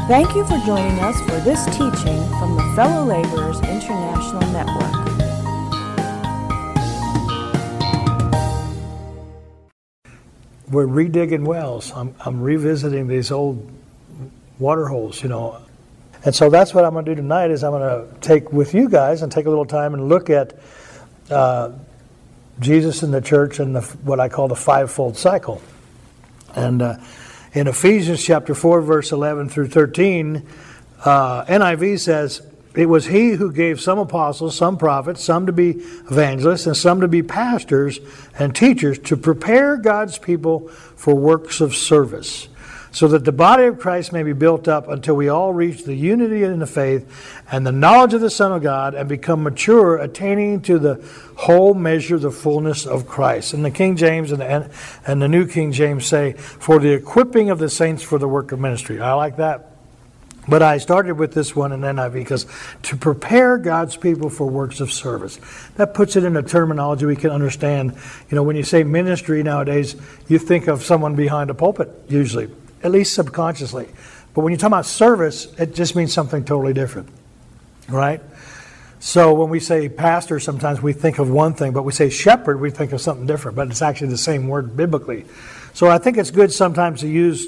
Thank you for joining us for this teaching from the Fellow Laborers International Network. We're redigging wells. I'm revisiting these old water holes, And so that's what I'm going to do tonight is I'm going to take with you guys and take a little time and look at Jesus in the church and what I call the fivefold cycle. And in Ephesians chapter 4, verse 11 through 13, NIV says, "It was he who gave some apostles, some prophets, some to be evangelists, and some to be pastors and teachers to prepare God's people for works of service, so that the body of Christ may be built up until we all reach the unity in the faith and the knowledge of the Son of God and become mature, attaining to the whole measure, the fullness of Christ." And the King James and the New King James say, "For the equipping of the saints for the work of ministry." I like that. But I started with this one in NIV because to prepare God's people for works of service. That puts it in a terminology we can understand. When you say ministry nowadays, you think of someone behind a pulpit, usually, at least subconsciously. But when you talk about service, it just means something totally different, right? So when we say pastor, sometimes we think of one thing, but we say shepherd, we think of something different, but it's actually the same word biblically. So I think it's good sometimes to use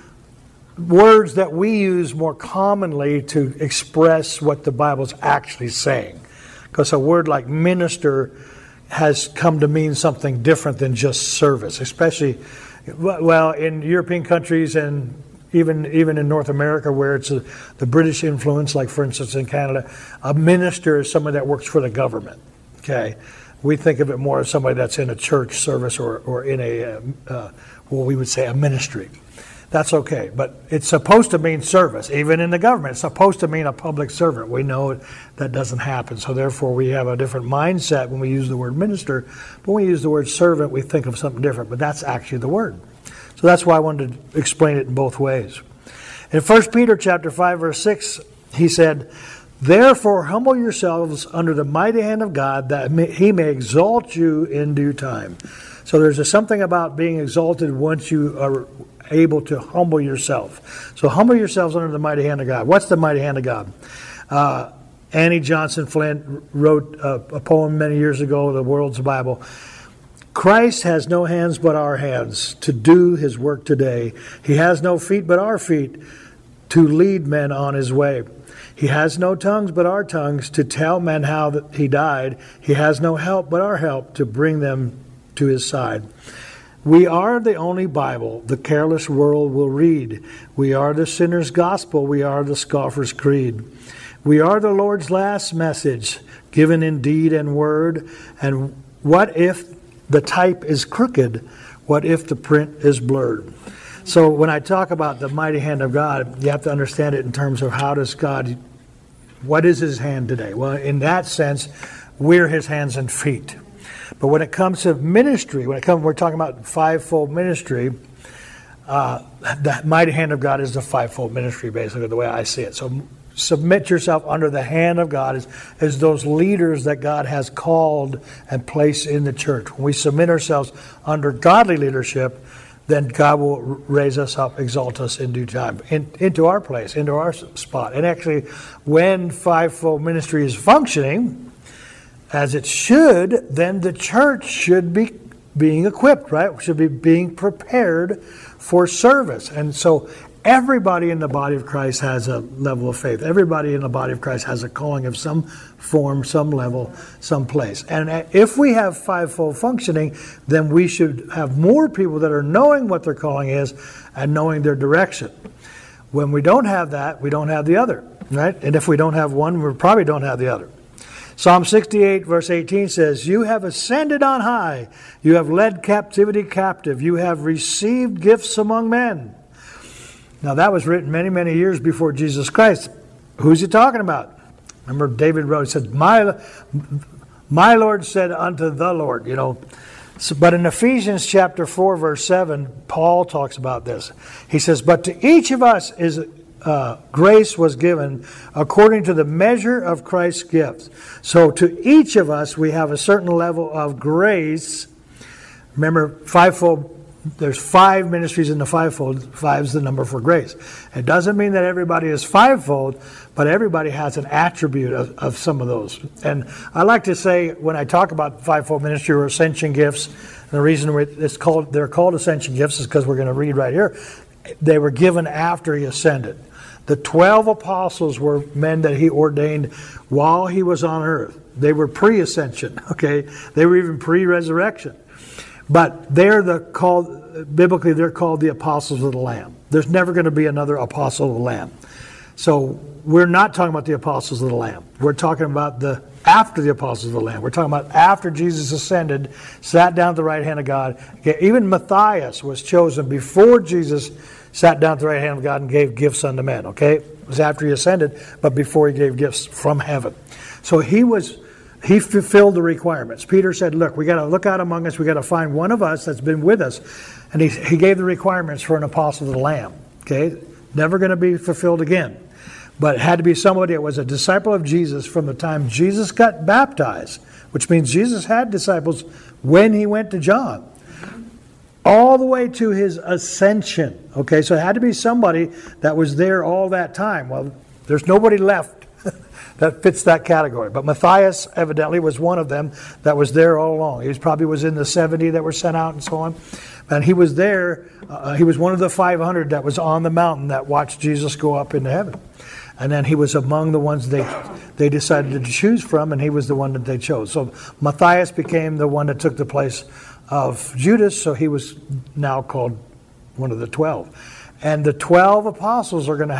words that we use more commonly to express what the Bible's actually saying. Because a word like minister has come to mean something different than just service, especially, well, in European countries and even in North America where it's the British influence, like for instance in Canada, a minister is somebody that works for the government. Okay, we think of it more as somebody that's in a church service or in what we would say a ministry. That's okay, but it's supposed to mean service. Even in the government, it's supposed to mean a public servant. We know that doesn't happen, so therefore we have a different mindset when we use the word minister. But when we use the word servant, we think of something different, but that's actually the word. So that's why I wanted to explain it in both ways. In 1 Peter chapter 5, verse 6, he said, "Therefore humble yourselves under the mighty hand of God, that he may exalt you in due time." So there's something about being exalted once you are able to humble yourself. So humble yourselves under the mighty hand of God. What's the mighty hand of God? Annie Johnson Flint wrote a poem many years ago, The World's Bible. "Christ has no hands but our hands to do his work today. He has no feet but our feet to lead men on his way. He has no tongues but our tongues to tell men how that he died. He has no help but our help to bring them to his side. We are the only Bible the careless world will read. We are the sinner's gospel. We are the scoffer's creed. We are the Lord's last message, given in deed and word. And what if the type is crooked? What if the print is blurred?" So when I talk about the mighty hand of God, you have to understand it in terms of what is his hand today? Well, in that sense, we're his hands and feet. But when it comes to ministry, we're talking about fivefold ministry, the mighty hand of God is the fivefold ministry, basically, the way I see it. So submit yourself under the hand of God as those leaders that God has called and placed in the church. When we submit ourselves under godly leadership, then God will raise us up, exalt us in due time, into our place, into our spot. And actually, when fivefold ministry is functioning as it should, then the church should be being equipped, right? Should be being prepared for service. And so everybody in the body of Christ has a level of faith. Everybody in the body of Christ has a calling of some form, some level, some place. And if we have fivefold functioning, then we should have more people that are knowing what their calling is and knowing their direction. When we don't have that, we don't have the other, right? And if we don't have one, we probably don't have the other. Psalm 68 verse 18 says, "You have ascended on high. You have led captivity captive. You have received gifts among men." Now that was written many, many years before Jesus Christ. Who's he talking about? Remember David wrote, he said, my Lord said unto the Lord, So, but in Ephesians chapter 4 verse 7, Paul talks about this. He says, "But to each of us is grace was given according to the measure of Christ's gift." So to each of us, we have a certain level of grace. Remember, fivefold there's 5 ministries in the fivefold. 5 is the number for grace. It doesn't mean that everybody is fivefold, but everybody has an attribute of some of those. And I like to say, when I talk about fivefold ministry or ascension gifts, and the reason they're called ascension gifts is because we're going to read right here. They were given after he ascended. The 12 apostles were men that he ordained while he was on earth. They were pre-ascension, okay? They were even pre-resurrection. But biblically they're called the apostles of the Lamb. There's never going to be another apostle of the Lamb. So we're not talking about the apostles of the Lamb. We're talking about after the apostles of the Lamb. We're talking about after Jesus ascended, sat down at the right hand of God. Okay, even Matthias was chosen before Jesus sat down at the right hand of God and gave gifts unto men. Okay, it was after he ascended, but before he gave gifts from heaven. So he fulfilled the requirements. Peter said, look, we got to look out among us. We got to find one of us that's been with us. And he gave the requirements for an apostle of the Lamb. Okay, never going to be fulfilled again. But it had to be somebody that was a disciple of Jesus from the time Jesus got baptized, which means Jesus had disciples when he went to John, all the way to his ascension. Okay, so it had to be somebody that was there all that time. Well, there's nobody left that fits that category. But Matthias evidently was one of them that was there all along. He probably was in the 70 that were sent out and so on. And he was there. He was one of the 500 that was on the mountain that watched Jesus go up into heaven. And then he was among the ones they decided to choose from, and he was the one that they chose. So Matthias became the one that took the place of Judas, so he was now called one of the 12. And the 12 apostles are going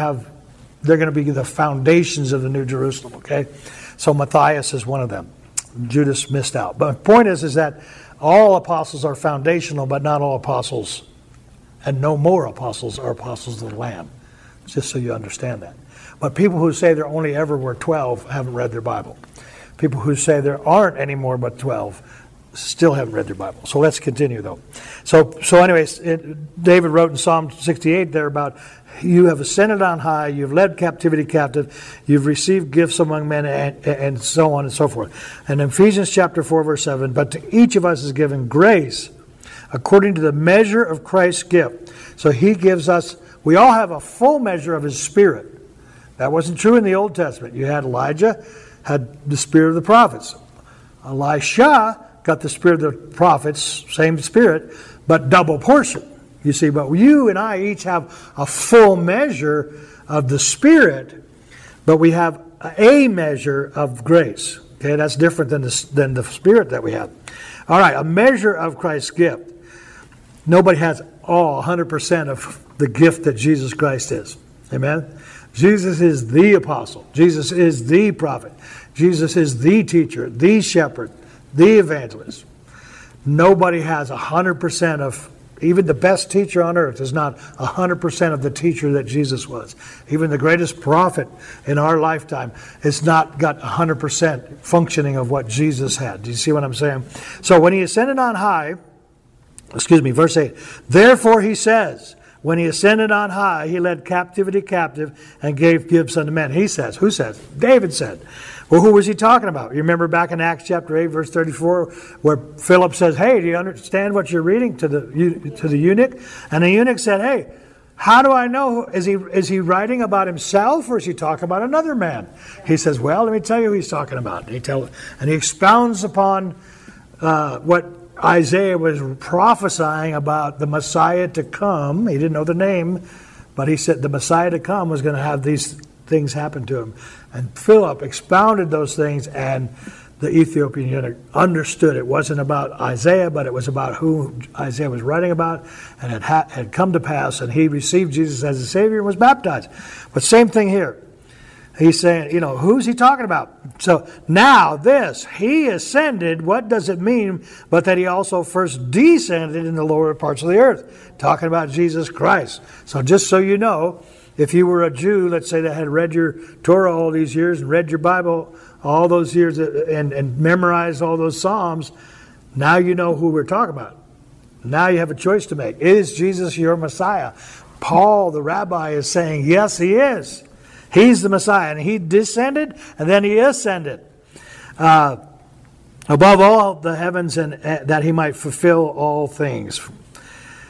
to be the foundations of the New Jerusalem, okay? So Matthias is one of them. Judas missed out. But the point is that all apostles are foundational, but not all apostles, and no more apostles are apostles of the Lamb. Just so you understand that. But people who say there only ever were 12 haven't read their Bible. People who say there aren't any more but 12 still haven't read their Bible. So let's continue, though. So anyways, David wrote in Psalm 68 there about, you have ascended on high, you've led captivity captive, you've received gifts among men, and so on and so forth. And in Ephesians chapter 4, verse 7, but to each of us is given grace according to the measure of Christ's gift. So he gives us, we all have a full measure of his Spirit. That wasn't true in the Old Testament. You had Elijah, had the spirit of the prophets. Elisha got the spirit of the prophets, same spirit, but double portion. You see, but you and I each have a full measure of the Spirit, but we have a measure of grace. Okay, that's different than the Spirit that we have. All right, a measure of Christ's gift. Nobody has all 100% of the gift that Jesus Christ is. Amen? Jesus is the apostle. Jesus is the prophet. Jesus is the teacher, the shepherd, the evangelist. Nobody has 100% of, even the best teacher on earth is not 100% of the teacher that Jesus was. Even the greatest prophet in our lifetime has not got 100% functioning of what Jesus had. Do you see what I'm saying? So when he ascended on high, verse 8, therefore he says, when he ascended on high, he led captivity captive and gave gifts unto men. He says. Who says? David said. Well, who was he talking about? You remember back in Acts chapter 8, verse 34, where Philip says, hey, do you understand what you're reading to the eunuch? And the eunuch said, hey, how do I know? Is he writing about himself, or is he talking about another man? He says, well, let me tell you who he's talking about. And he expounds upon what Isaiah was prophesying about the Messiah to come. He didn't know the name, but he said the Messiah to come was going to have these things happen to him. And Philip expounded those things, and the Ethiopian eunuch understood it wasn't about Isaiah, but it was about who Isaiah was writing about, and it had come to pass, and he received Jesus as a Savior and was baptized. But same thing here. He's saying, who's he talking about? So now this, he ascended, what does it mean? But that he also first descended in the lower parts of the earth. Talking about Jesus Christ. So just so you know, if you were a Jew, let's say that had read your Torah all these years and read your Bible all those years and memorized all those Psalms, now you know who we're talking about. Now you have a choice to make. Is Jesus your Messiah? Paul, the rabbi, is saying, yes, he is. He's the Messiah, and he descended, and then he ascended above all the heavens, and that he might fulfill all things.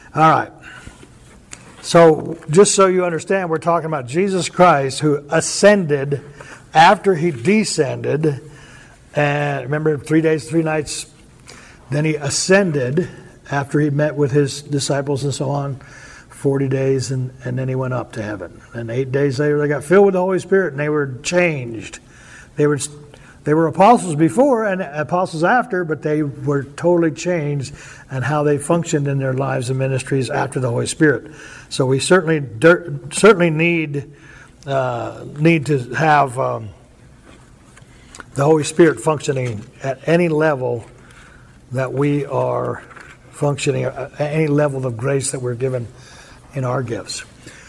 All right. So just so you understand, we're talking about Jesus Christ who ascended after he descended. And remember, 3 days, 3 nights. Then he ascended after he met with his disciples and so on, 40 days, and then he went up to heaven. And 8 days later, they got filled with the Holy Spirit, and they were changed. They were apostles before and apostles after, but they were totally changed in how they functioned in their lives and ministries after the Holy Spirit. So we certainly need to have the Holy Spirit functioning at any level that we are functioning, at any level of grace that we're given in our gifts.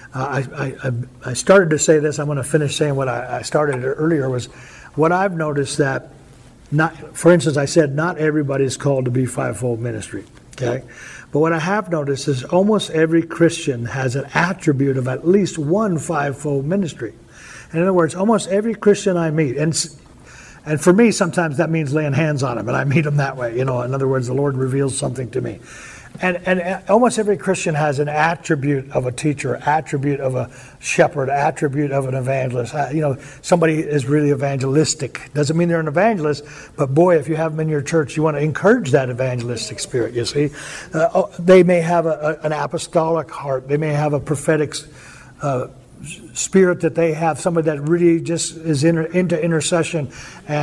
I started to say this. I'm going to finish saying what I started earlier was what I've noticed that, for instance, I said not everybody is called to be fivefold ministry. Okay, but what I have noticed is almost every Christian has an attribute of at least one fivefold ministry. In other words, almost every Christian I meet, and for me, sometimes that means laying hands on them, and I meet them that way. In other words, the Lord reveals something to me. And almost every Christian has an attribute of a teacher, attribute of a shepherd, attribute of an evangelist. Somebody is really evangelistic. Doesn't mean they're an evangelist, but boy, if you have them in your church, you want to encourage that evangelistic spirit, you see. They may have an apostolic heart. They may have a prophetic spirit that they have, somebody that really just is into intercession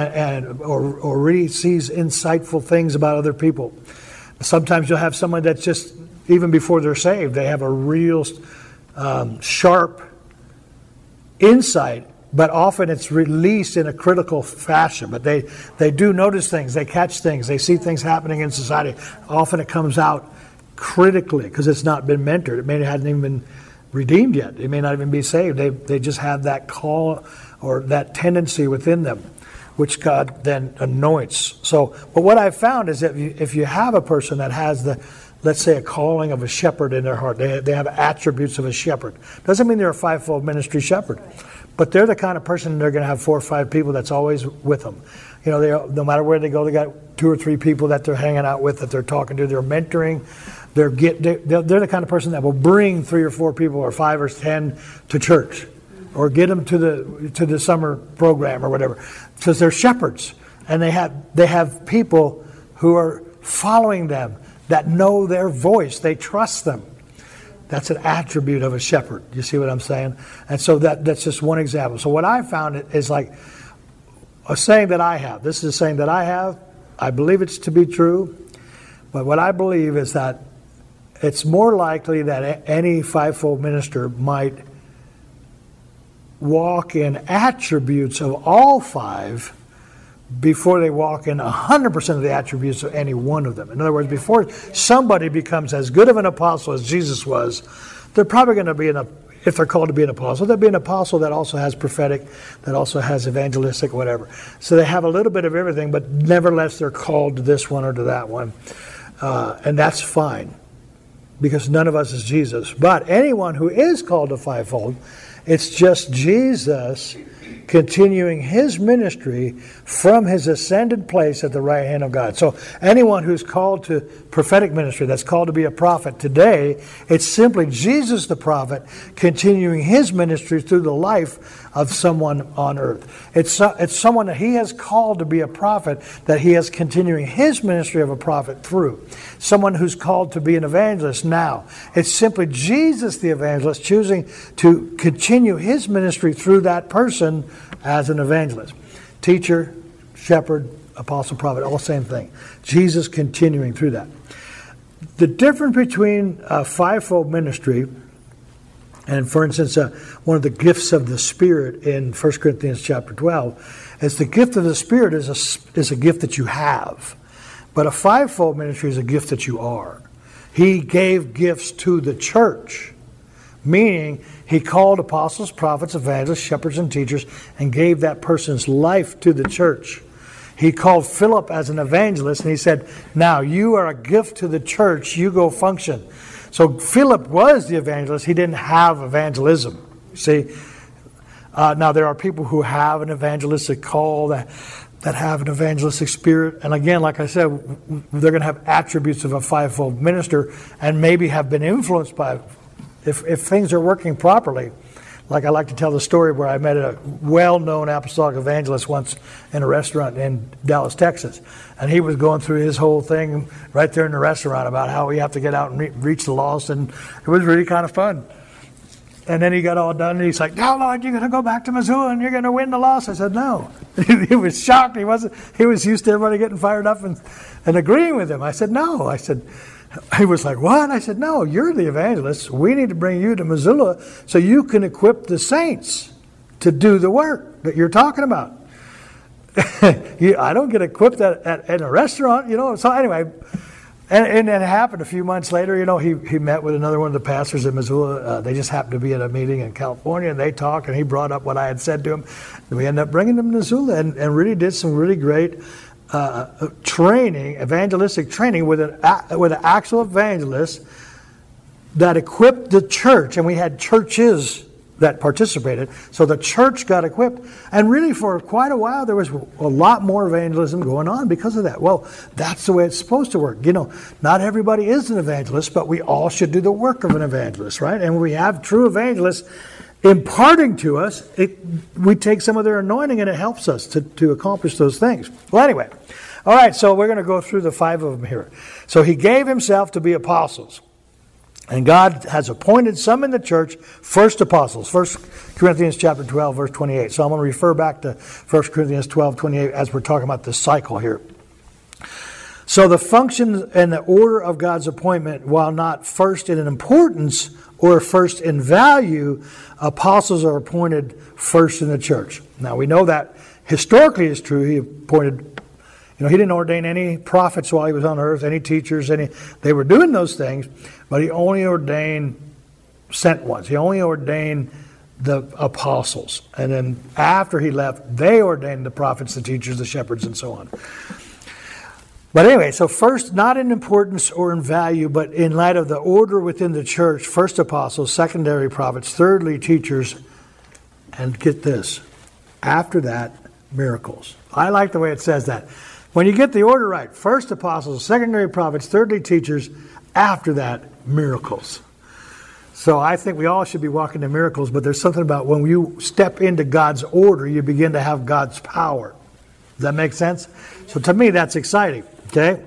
or really sees insightful things about other people. Sometimes you'll have someone that's just, even before they're saved, they have a real sharp insight, but often it's released in a critical fashion. But they do notice things, they catch things, they see things happening in society. Often it comes out critically because it's not been mentored. It may not even been redeemed yet. They may not even be saved. They just have that call or that tendency within them, which God then anoints. But what I've found is that if you have a person that has let's say, a calling of a shepherd in their heart, they have attributes of a shepherd. Doesn't mean they're a fivefold ministry shepherd, but they're the kind of person they're going to have 4 or 5 people that's always with them. No matter where they go, they got 2 or 3 people that they're hanging out with, that they're talking to, they're mentoring. They're the kind of person that will bring 3 or 4 people or 5 or 10 to church, or get them to the summer program or whatever, because they're shepherds, and they have people who are following them that know their voice. They trust them. That's an attribute of a shepherd. You see what I'm saying? And so that's just one example. So what I found is like a saying that I have. This is a saying that I have. I believe it's to be true, but what I believe is that it's more likely that any fivefold minister might walk in attributes of all 5 before they walk in 100% of the attributes of any one of them. In other words, before somebody becomes as good of an apostle as Jesus was, they're probably going to be if they're called to be an apostle, they'll be an apostle that also has prophetic, that also has evangelistic, whatever. So they have a little bit of everything, but nevertheless they're called to this one or to that one. And that's fine, because none of us is Jesus. But anyone who is called to fivefold, it's just Jesus continuing his ministry from his ascended place at the right hand of God. So anyone who's called to prophetic ministry, that's called to be a prophet today, it's simply Jesus the prophet continuing his ministry through the life of someone on earth. It's someone that he has called to be a prophet, that he is continuing his ministry of a prophet through. Someone who's called to be an evangelist now. It's simply Jesus the evangelist choosing to continue his ministry through that person as an evangelist. Teacher, shepherd, apostle, prophet, all the same thing. Jesus continuing through that. The difference between a fivefold ministry and, for instance, one of the gifts of the Spirit in 1 Corinthians chapter 12 is the gift of the Spirit is a gift that you have. But a fivefold ministry is a gift that you are. He gave gifts to the church, meaning he called apostles, prophets, evangelists, shepherds, and teachers, and gave that person's life to the church. He called Philip as an evangelist, and he said, now you are a gift to the church, you go function. So Philip was the evangelist. He didn't have evangelism. See, now there are people who have an evangelistic call that that have an evangelistic spirit. And again, like I said, they're going to have attributes of a fivefold minister and maybe have been influenced by, if things are working properly. Like I like to tell the story where I met a well-known apostolic evangelist once in a restaurant in Dallas, Texas. And he was going through his whole thing right there in the restaurant about how we have to get out and reach the lost. And it was really kind of fun. And then he got all done and he's like, "No, Lord, you're going to go back to Missoula and you're going to win the lost." I said, "No." He was shocked. He was used to everybody getting fired up and agreeing with him. I said, "No." He was like, "What?" I said, "No, you're the evangelist. We need to bring you to Missoula so you can equip the saints to do the work that you're talking about." I don't get equipped at a restaurant, So anyway, and it happened a few months later. He met with another one of the pastors in Missoula. They just happened to be at a meeting in California, and they talked, and he brought up what I had said to him. And we ended up bringing him to Missoula and really did some really great evangelistic training with an actual evangelist that equipped the church, and we had churches that participated, so the church got equipped, and really for quite a while there was a lot more evangelism going on because of that. Well, that's the way it's supposed to work. Not everybody is an evangelist, but we all should do the work of an evangelist, right? And when we have true evangelists imparting to us, we take some of their anointing and it helps us to accomplish those things. Well, anyway, all right, so we're going to go through the 5 of them here. So he gave himself to be apostles. And God has appointed some in the church, first apostles. 1 Corinthians chapter 12, verse 28. So I'm going to refer back to 1 Corinthians 12, 28 as we're talking about this cycle here. So the function and the order of God's appointment, while not first in importance or first in value, apostles are appointed first in the church. Now we know that historically is true. He appointed, he didn't ordain any prophets while he was on earth, any teachers, they were doing those things, but he only ordained sent ones. He only ordained the apostles. And then after he left, they ordained the prophets, the teachers, the shepherds, and so on. But anyway, so first, not in importance or in value, but in light of the order within the church, first apostles, secondary prophets, thirdly teachers, and get this, after that, miracles. I like the way it says that. When you get the order right, first apostles, secondary prophets, thirdly teachers, after that, miracles. So I think we all should be walking in miracles, but there's something about when you step into God's order, you begin to have God's power. Does that make sense? So to me, that's exciting. Okay?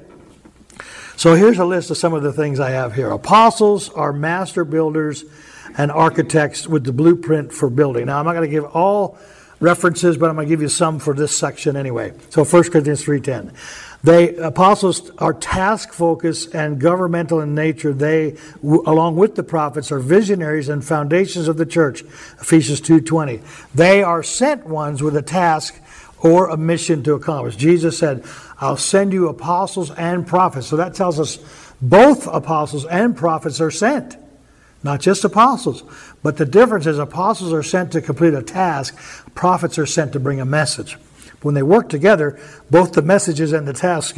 So here's a list of some of the things I have here. Apostles are master builders and architects with the blueprint for building. Now, I'm not going to give all references, but I'm going to give you some for this section anyway. So 1 Corinthians 3:10. Apostles are task-focused and governmental in nature. They, along with the prophets, are visionaries and foundations of the church. Ephesians 2:20. They are sent ones with a task or a mission to accomplish. Jesus said, "I'll send you apostles and prophets." So that tells us both apostles and prophets are sent. Not just apostles. But the difference is apostles are sent to complete a task. Prophets are sent to bring a message. When they work together, both the messages and the tasks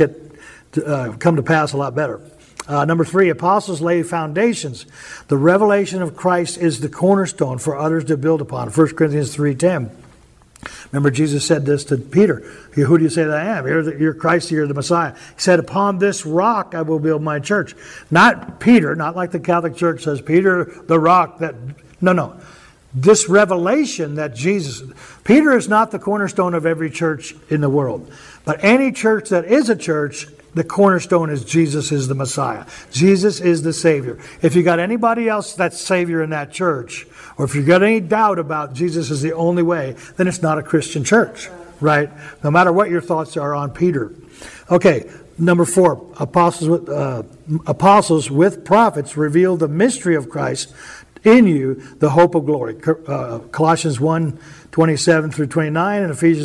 come to pass a lot better. Number 3, apostles lay foundations. The revelation of Christ is the cornerstone for others to build upon. 1 Corinthians 3:10. Remember, Jesus said this to Peter. "Who do you say that I am? You're Christ, you're the Messiah." He said, "Upon this rock I will build my church." Not Peter, not like the Catholic Church says, Peter, the rock that... No. This revelation that Peter is not the cornerstone of every church in the world. But any church that is a church, the cornerstone is Jesus is the Messiah. Jesus is the Savior. If you got anybody else that's Savior in that church, or if you got any doubt about Jesus is the only way, then it's not a Christian church, right? No matter what your thoughts are on Peter. Okay, number 4, apostles with prophets reveal the mystery of Christ in you, the hope of glory. Colossians 1:27 through 29, and Ephesians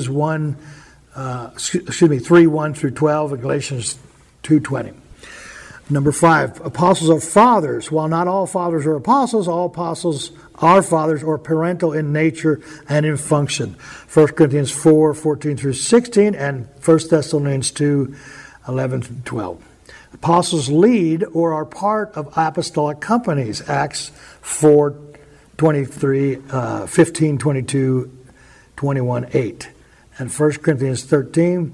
3:1 through 12, and Galatians 2:20. Number 5, apostles are fathers. While not all fathers are apostles, all apostles are fathers or parental in nature and in function. 1 Corinthians 4:14 through 16, and 1 Thessalonians 2:11 through 12. Apostles lead or are part of apostolic companies. Acts 4:23, 15:22, 21:8. and 1 Corinthians 13,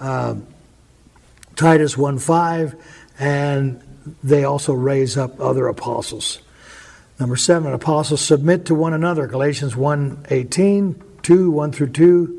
Titus 1:5, and they also raise up other apostles. Number 7, apostles submit to one another, Galatians 1:18, 2:1 through 2,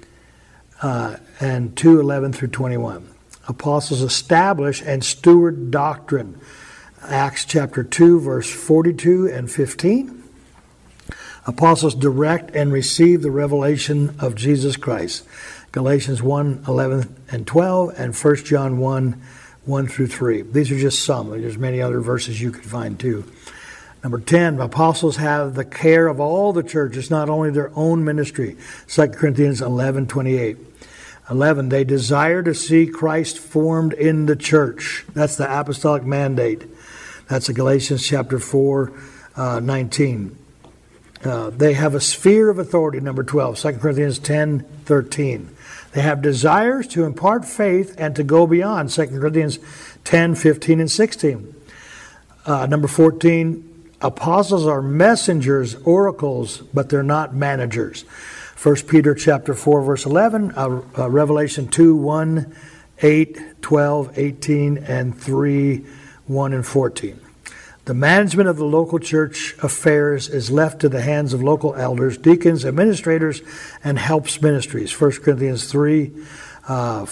and 2:11 through 21. Apostles establish and steward doctrine, Acts chapter 2, verse 42 and 15. Apostles direct and receive the revelation of Jesus Christ, Galatians 1:11 and 12, and 1 John 1:1 through 3. These are just some. There's many other verses you could find too. Number 10, apostles have the care of all the churches, not only their own ministry, 2 Corinthians 11:28. 11, they desire to see Christ formed in the church. That's the apostolic mandate. That's Galatians chapter 4:19. They have a sphere of authority, number 12, 2 Corinthians 10:13. They have desires to impart faith and to go beyond, 2 Corinthians 10:15 and 16. Number 14, apostles are messengers, oracles, but they're not managers. 1 Peter chapter 4, verse 11, Revelation 2:1, 8, 12, 18, and 3:1 and 14. The management of the local church affairs is left to the hands of local elders, deacons, administrators, and helps ministries. 1 Corinthians 3, 1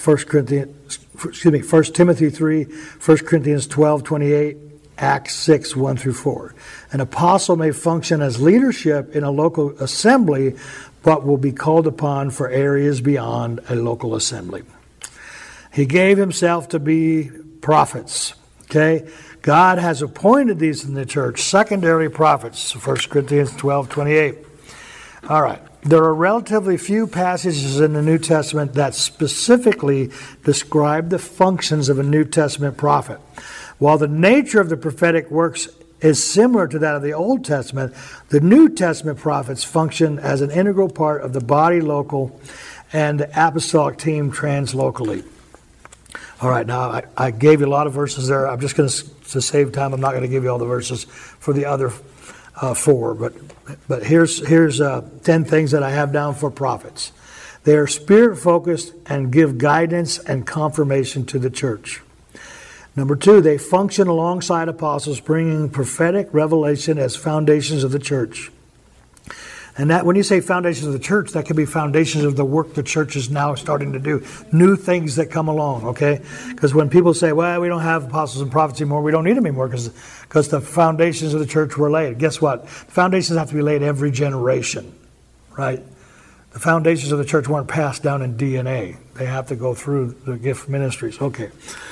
Timothy 3, 1 Corinthians 12:28, Acts 6, 1 through 4. An apostle may function as leadership in a local assembly, but will be called upon for areas beyond a local assembly. He gave himself to be prophets. Okay? God has appointed these in the church, secondary prophets, 1 Corinthians 12:28. All right. There are relatively few passages in the New Testament that specifically describe the functions of a New Testament prophet. While the nature of the prophetic works is similar to that of the Old Testament, the New Testament prophets function as an integral part of the body local and the apostolic team translocally. All right, now I gave you a lot of verses there. I'm just going to save time. I'm not going to give you all the verses for the other 4, but here's 10 things that I have down for prophets. They are spirit-focused and give guidance and confirmation to the church. Number 2, they function alongside apostles, bringing prophetic revelation as foundations of the church. And that, when you say foundations of the church, that could be foundations of the work the church is now starting to do. New things that come along, okay? Because when people say, well, we don't have apostles and prophets anymore, we don't need them anymore because the foundations of the church were laid. Guess what? The foundations have to be laid every generation, right? The foundations of the church weren't passed down in DNA. They have to go through the gift ministries. Okay.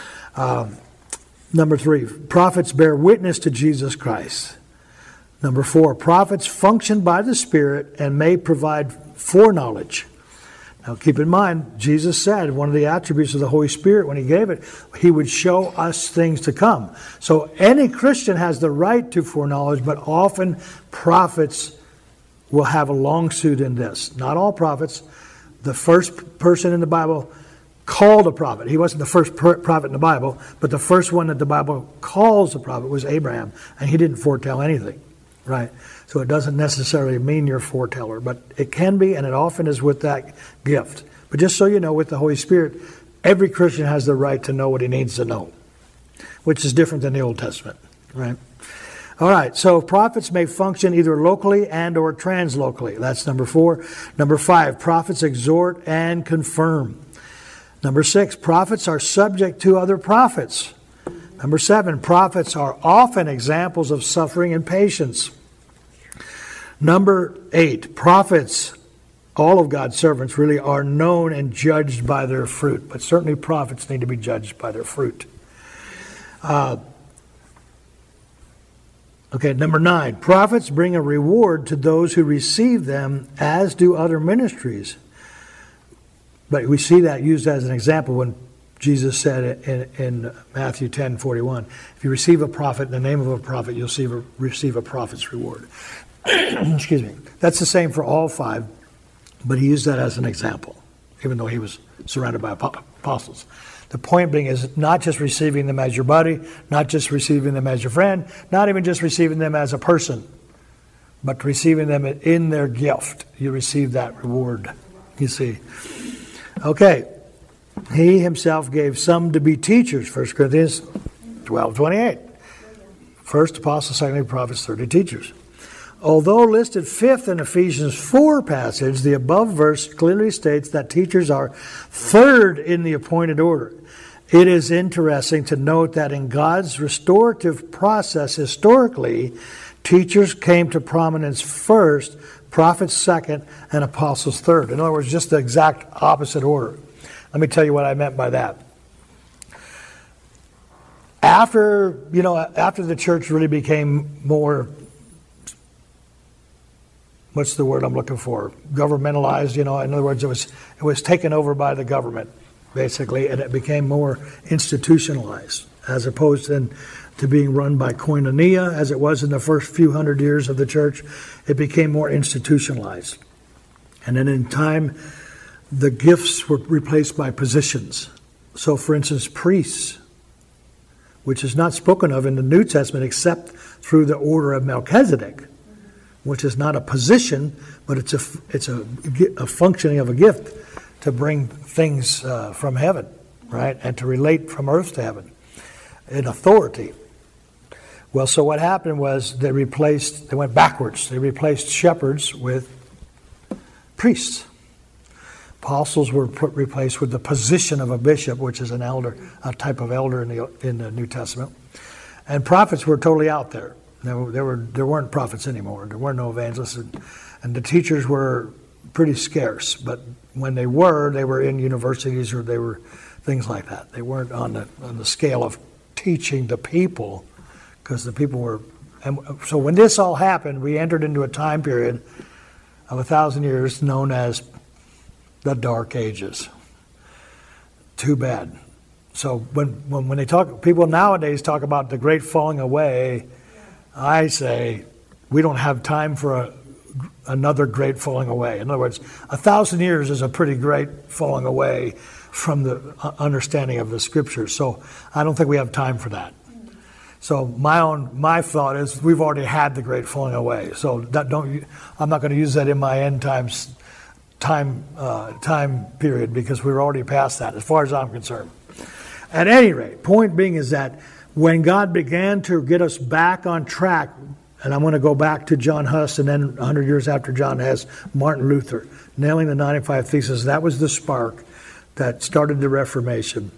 Number 3, prophets bear witness to Jesus Christ. Number 4, prophets function by the Spirit and may provide foreknowledge. Now keep in mind, Jesus said one of the attributes of the Holy Spirit when He gave it, He would show us things to come. So any Christian has the right to foreknowledge, but often prophets will have a long suit in this. Not all prophets. The first person in the Bible called a prophet. He wasn't the first prophet in the Bible, but the first one that the Bible calls a prophet was Abraham, and he didn't foretell anything. Right? So it doesn't necessarily mean you're a foreteller, but it can be, and it often is with that gift. But just so you know, with the Holy Spirit, every Christian has the right to know what he needs to know, which is different than the Old Testament. Right? All right, so prophets may function either locally and or translocally. That's number 4. Number 5, prophets exhort and confirm. Number 6, prophets are subject to other prophets. Number 7, prophets are often examples of suffering and patience. Number 8, prophets, all of God's servants really are known and judged by their fruit, but certainly prophets need to be judged by their fruit. Number 9, prophets bring a reward to those who receive them, as do other ministries. But we see that used as an example when Jesus said in Matthew 10:41, if you receive a prophet in the name of a prophet, you'll receive a prophet's reward. Excuse me. That's the same for all 5, but he used that as an example, even though he was surrounded by apostles. The point being is not just receiving them as your buddy, not just receiving them as your friend, not even just receiving them as a person, but receiving them in their gift. You receive that reward. You see. Okay. He himself gave some to be teachers, 1 Corinthians 12:28. First apostles, second prophets, 30 teachers. Although listed fifth in Ephesians 4 passage, the above verse clearly states that teachers are third in the appointed order. It is interesting to note that in God's restorative process historically, teachers came to prominence first, prophets second, and apostles third. In other words, just the exact opposite order. Let me tell you what I meant by that. After the church really became more, what's the word I'm looking for? Governmentalized, in other words, it was taken over by the government, basically, and it became more institutionalized, as opposed to being run by koinonia, as it was in the first few hundred years of the church. It became more institutionalized. And then in time, the gifts were replaced by positions. So, for instance, priests, which is not spoken of in the New Testament except through the order of Melchizedek, which is not a position, but it's a functioning of a gift to bring things from heaven, right, and to relate from earth to heaven in authority. Well, so what happened was they went backwards. They replaced shepherds with priests. Apostles were replaced with the position of a bishop, which is an elder, a type of elder in the New Testament. And prophets were totally out there. There weren't prophets anymore. There were no evangelists, and the teachers were pretty scarce. But when they were in universities, or they were things like that. They weren't on the scale of teaching the people, because the people were. And so when this all happened, we entered into a time period of 1,000 years known as the Dark Ages. Too bad. So when they talk, people nowadays talk about the great falling away, I say we don't have time for another great falling away. In other words, 1,000 years is a pretty great falling away from the understanding of the Scriptures. So I don't think we have time for that. So my thought is we've already had the great falling away. So I'm not going to use that in my end times time period, because we're already past that as far as I'm concerned. At any rate, point being is that when God began to get us back on track, and I'm going to go back to John Huss, and then 100 years after John Huss, Martin Luther, nailing the 95 Theses. That was the spark that started the Reformation.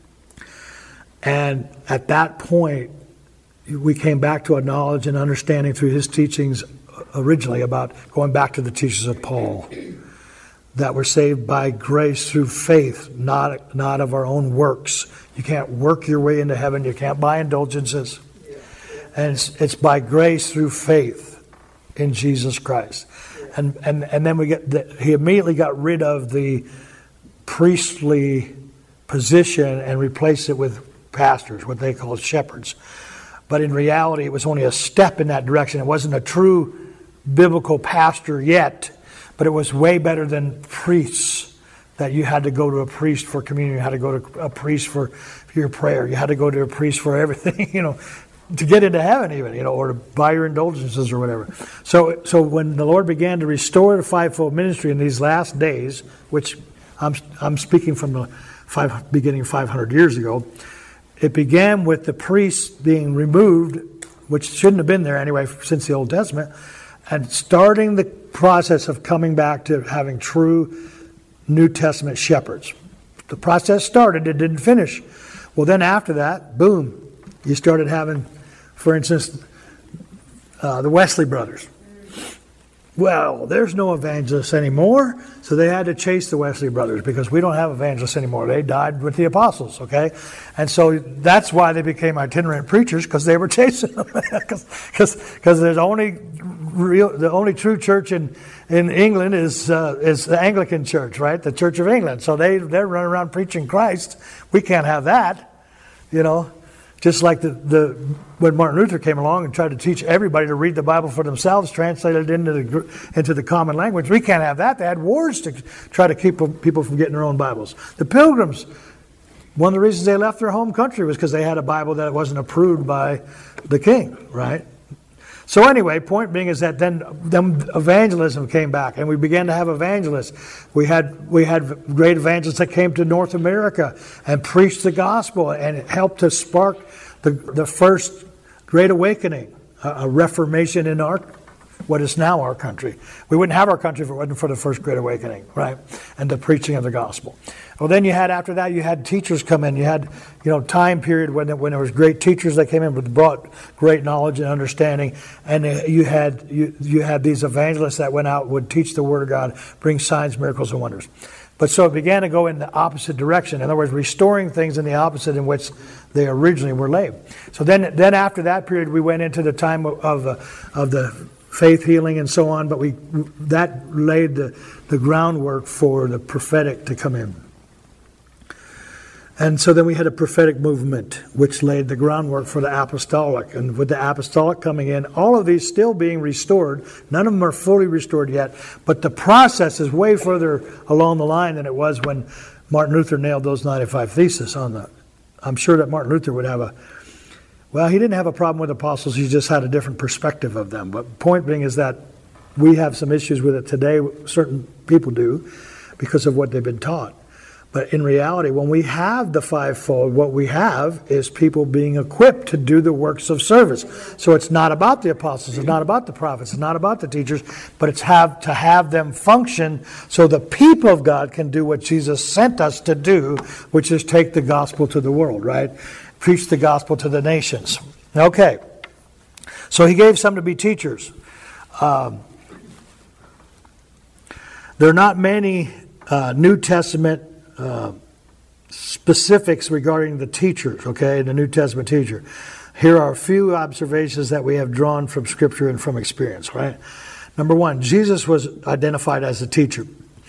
And at that point, we came back to a knowledge and understanding through his teachings originally about going back to the teachings of Paul, that we're saved by grace through faith, not of our own works. You can't work your way into heaven. You can't buy indulgences. And it's by grace through faith in Jesus Christ. And then he immediately got rid of the priestly position and replaced it with pastors, what they call shepherds. But in reality, it was only a step in that direction. It wasn't a true biblical pastor yet, but it was way better than priests, that you had to go to a priest for communion, you had to go to a priest for your prayer, you had to go to a priest for everything, to get into heaven even, or to buy your indulgences or whatever. So when the Lord began to restore the fivefold ministry in these last days, which I'm speaking from the beginning 500 years ago, it began with the priests being removed, which shouldn't have been there anyway since the Old Testament, and starting the process of coming back to having true New Testament shepherds. The process started, it didn't finish. Well, then after that, boom, you started having, for instance, the Wesley brothers. Well, there's no evangelists anymore, so they had to chase the Wesley brothers, because we don't have evangelists anymore. They died with the apostles, okay? And so that's why they became itinerant preachers, because they were chasing them. Because there's the only true church in England is the Anglican Church, right? The Church of England. So they're running around preaching Christ. We can't have that, Just like when Martin Luther came along and tried to teach everybody to read the Bible for themselves, translated it into the common language. We can't have that. They had wars to try to keep people from getting their own Bibles. The Pilgrims, one of the reasons they left their home country was because they had a Bible that wasn't approved by the king, right? So anyway, point being is that then evangelism came back, and we began to have evangelists. We had great evangelists that came to North America and preached the gospel, and it helped to spark the first Great Awakening, a reformation in what is now our country. We wouldn't have our country if it wasn't for the first Great Awakening, right? And the preaching of the gospel. Well, then after that, you had teachers come in. You had, time period when there was great teachers that came in, but brought great knowledge and understanding. And you had these evangelists that went out, would teach the Word of God, bring signs, miracles, and wonders. But so it began to go in the opposite direction. In other words, restoring things in the opposite in which they originally were laid. So then after that period, we went into the time of the faith healing and so on, but that laid the groundwork for the prophetic to come in. And so then we had a prophetic movement, which laid the groundwork for the apostolic. And with the apostolic coming in, all of these still being restored. None of them are fully restored yet, but the process is way further along the line than it was when Martin Luther nailed those 95 Theses on the... I'm sure that Martin Luther would have he didn't have a problem with apostles, he just had a different perspective of them. But the point being is that we have some issues with it today, certain people do, because of what they've been taught. But in reality, when we have the fivefold, what we have is people being equipped to do the works of service. So it's not about the apostles, it's not about the prophets, it's not about the teachers, but it's to have them function so the people of God can do what Jesus sent us to do, which is take the gospel to the world, right? Preach the gospel to the nations. Okay. So he gave some to be teachers. There are not many New Testament specifics regarding the teachers, okay, the New Testament teacher. Here are a few observations that we have drawn from Scripture and from experience, right? Number one, Jesus was identified as a teacher.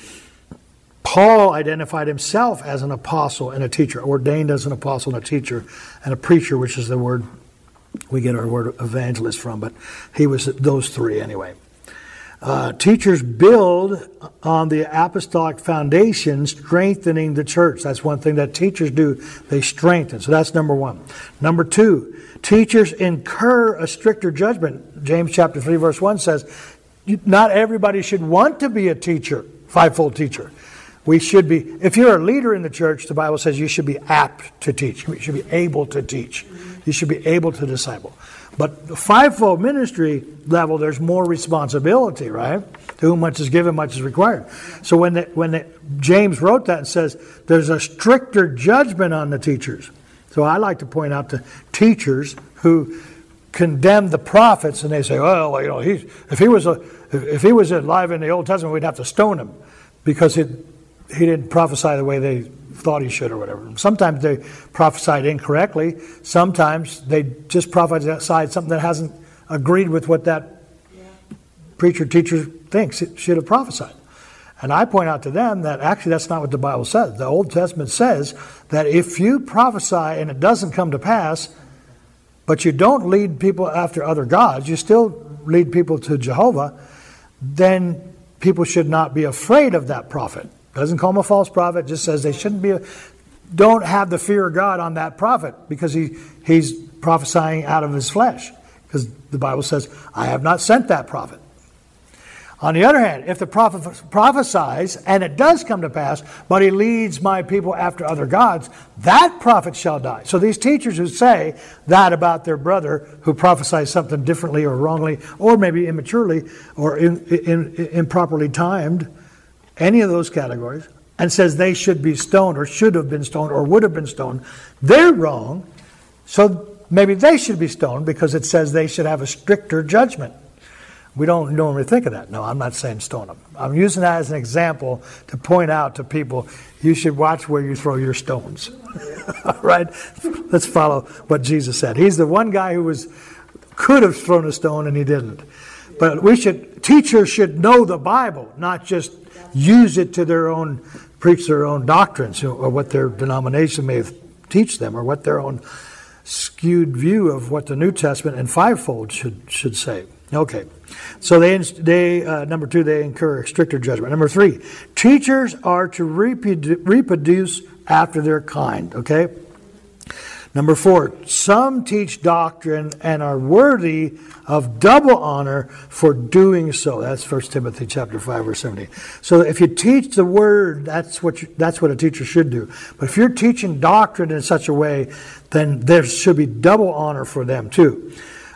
Paul identified himself as an apostle and a teacher, ordained as an apostle and a teacher, and a preacher, which is the word we get our word evangelist from, but he was those three anyway. Teachers build on the apostolic foundation, strengthening the church. That's one thing that teachers do. They strengthen. So that's number one. Number two, teachers incur a stricter judgment. James chapter 3 verse 1 says, not everybody should want to be a teacher, fivefold teacher. We should be, if you're a leader in the church, the Bible says you should be apt to teach. You should be able to teach. You should be able to disciple. But the fivefold ministry level, there's more responsibility, right? To whom much is given, much is required. So when James wrote that and says there's a stricter judgment on the teachers. So I like to point out to teachers who condemn the prophets, and they say, well, if he was alive in the Old Testament, we'd have to stone him because he didn't prophesy the way they thought he should or whatever. Sometimes they prophesied incorrectly. Sometimes they just prophesied something that hasn't agreed with what that preacher, teacher thinks it should have prophesied. And I point out to them that actually that's not what the Bible says. The Old Testament says that if you prophesy and it doesn't come to pass, but you don't lead people after other gods, you still lead people to Jehovah, then people should not be afraid of that prophet. Doesn't call him a false prophet, just says they shouldn't be, don't have the fear of God on that prophet because he's prophesying out of his flesh. Because the Bible says, I have not sent that prophet. On the other hand, if the prophet prophesies and it does come to pass, but he leads my people after other gods, that prophet shall die. So these teachers who say that about their brother who prophesies something differently or wrongly, or maybe immaturely or improperly timed, any of those categories, and says they should be stoned or should have been stoned or would have been stoned, they're wrong. So maybe they should be stoned because it says they should have a stricter judgment. We don't normally think of that. No, I'm not saying stone them. I'm using that as an example to point out to people, you should watch where you throw your stones. All right? Let's follow what Jesus said. He's the one guy who could have thrown a stone and he didn't. But teachers should know the Bible, not just use it to preach their own doctrines or what their denomination may teach them or what their own skewed view of what the New Testament and fivefold should say. Okay. So number two, they incur a stricter judgment. Number three, teachers are to reproduce after their kind. Okay. Number 4, some teach doctrine and are worthy of double honor for doing so. That's 1 Timothy chapter 5, verse 17. So if you teach the word, that's what a teacher should do. But if you're teaching doctrine in such a way, then there should be double honor for them too.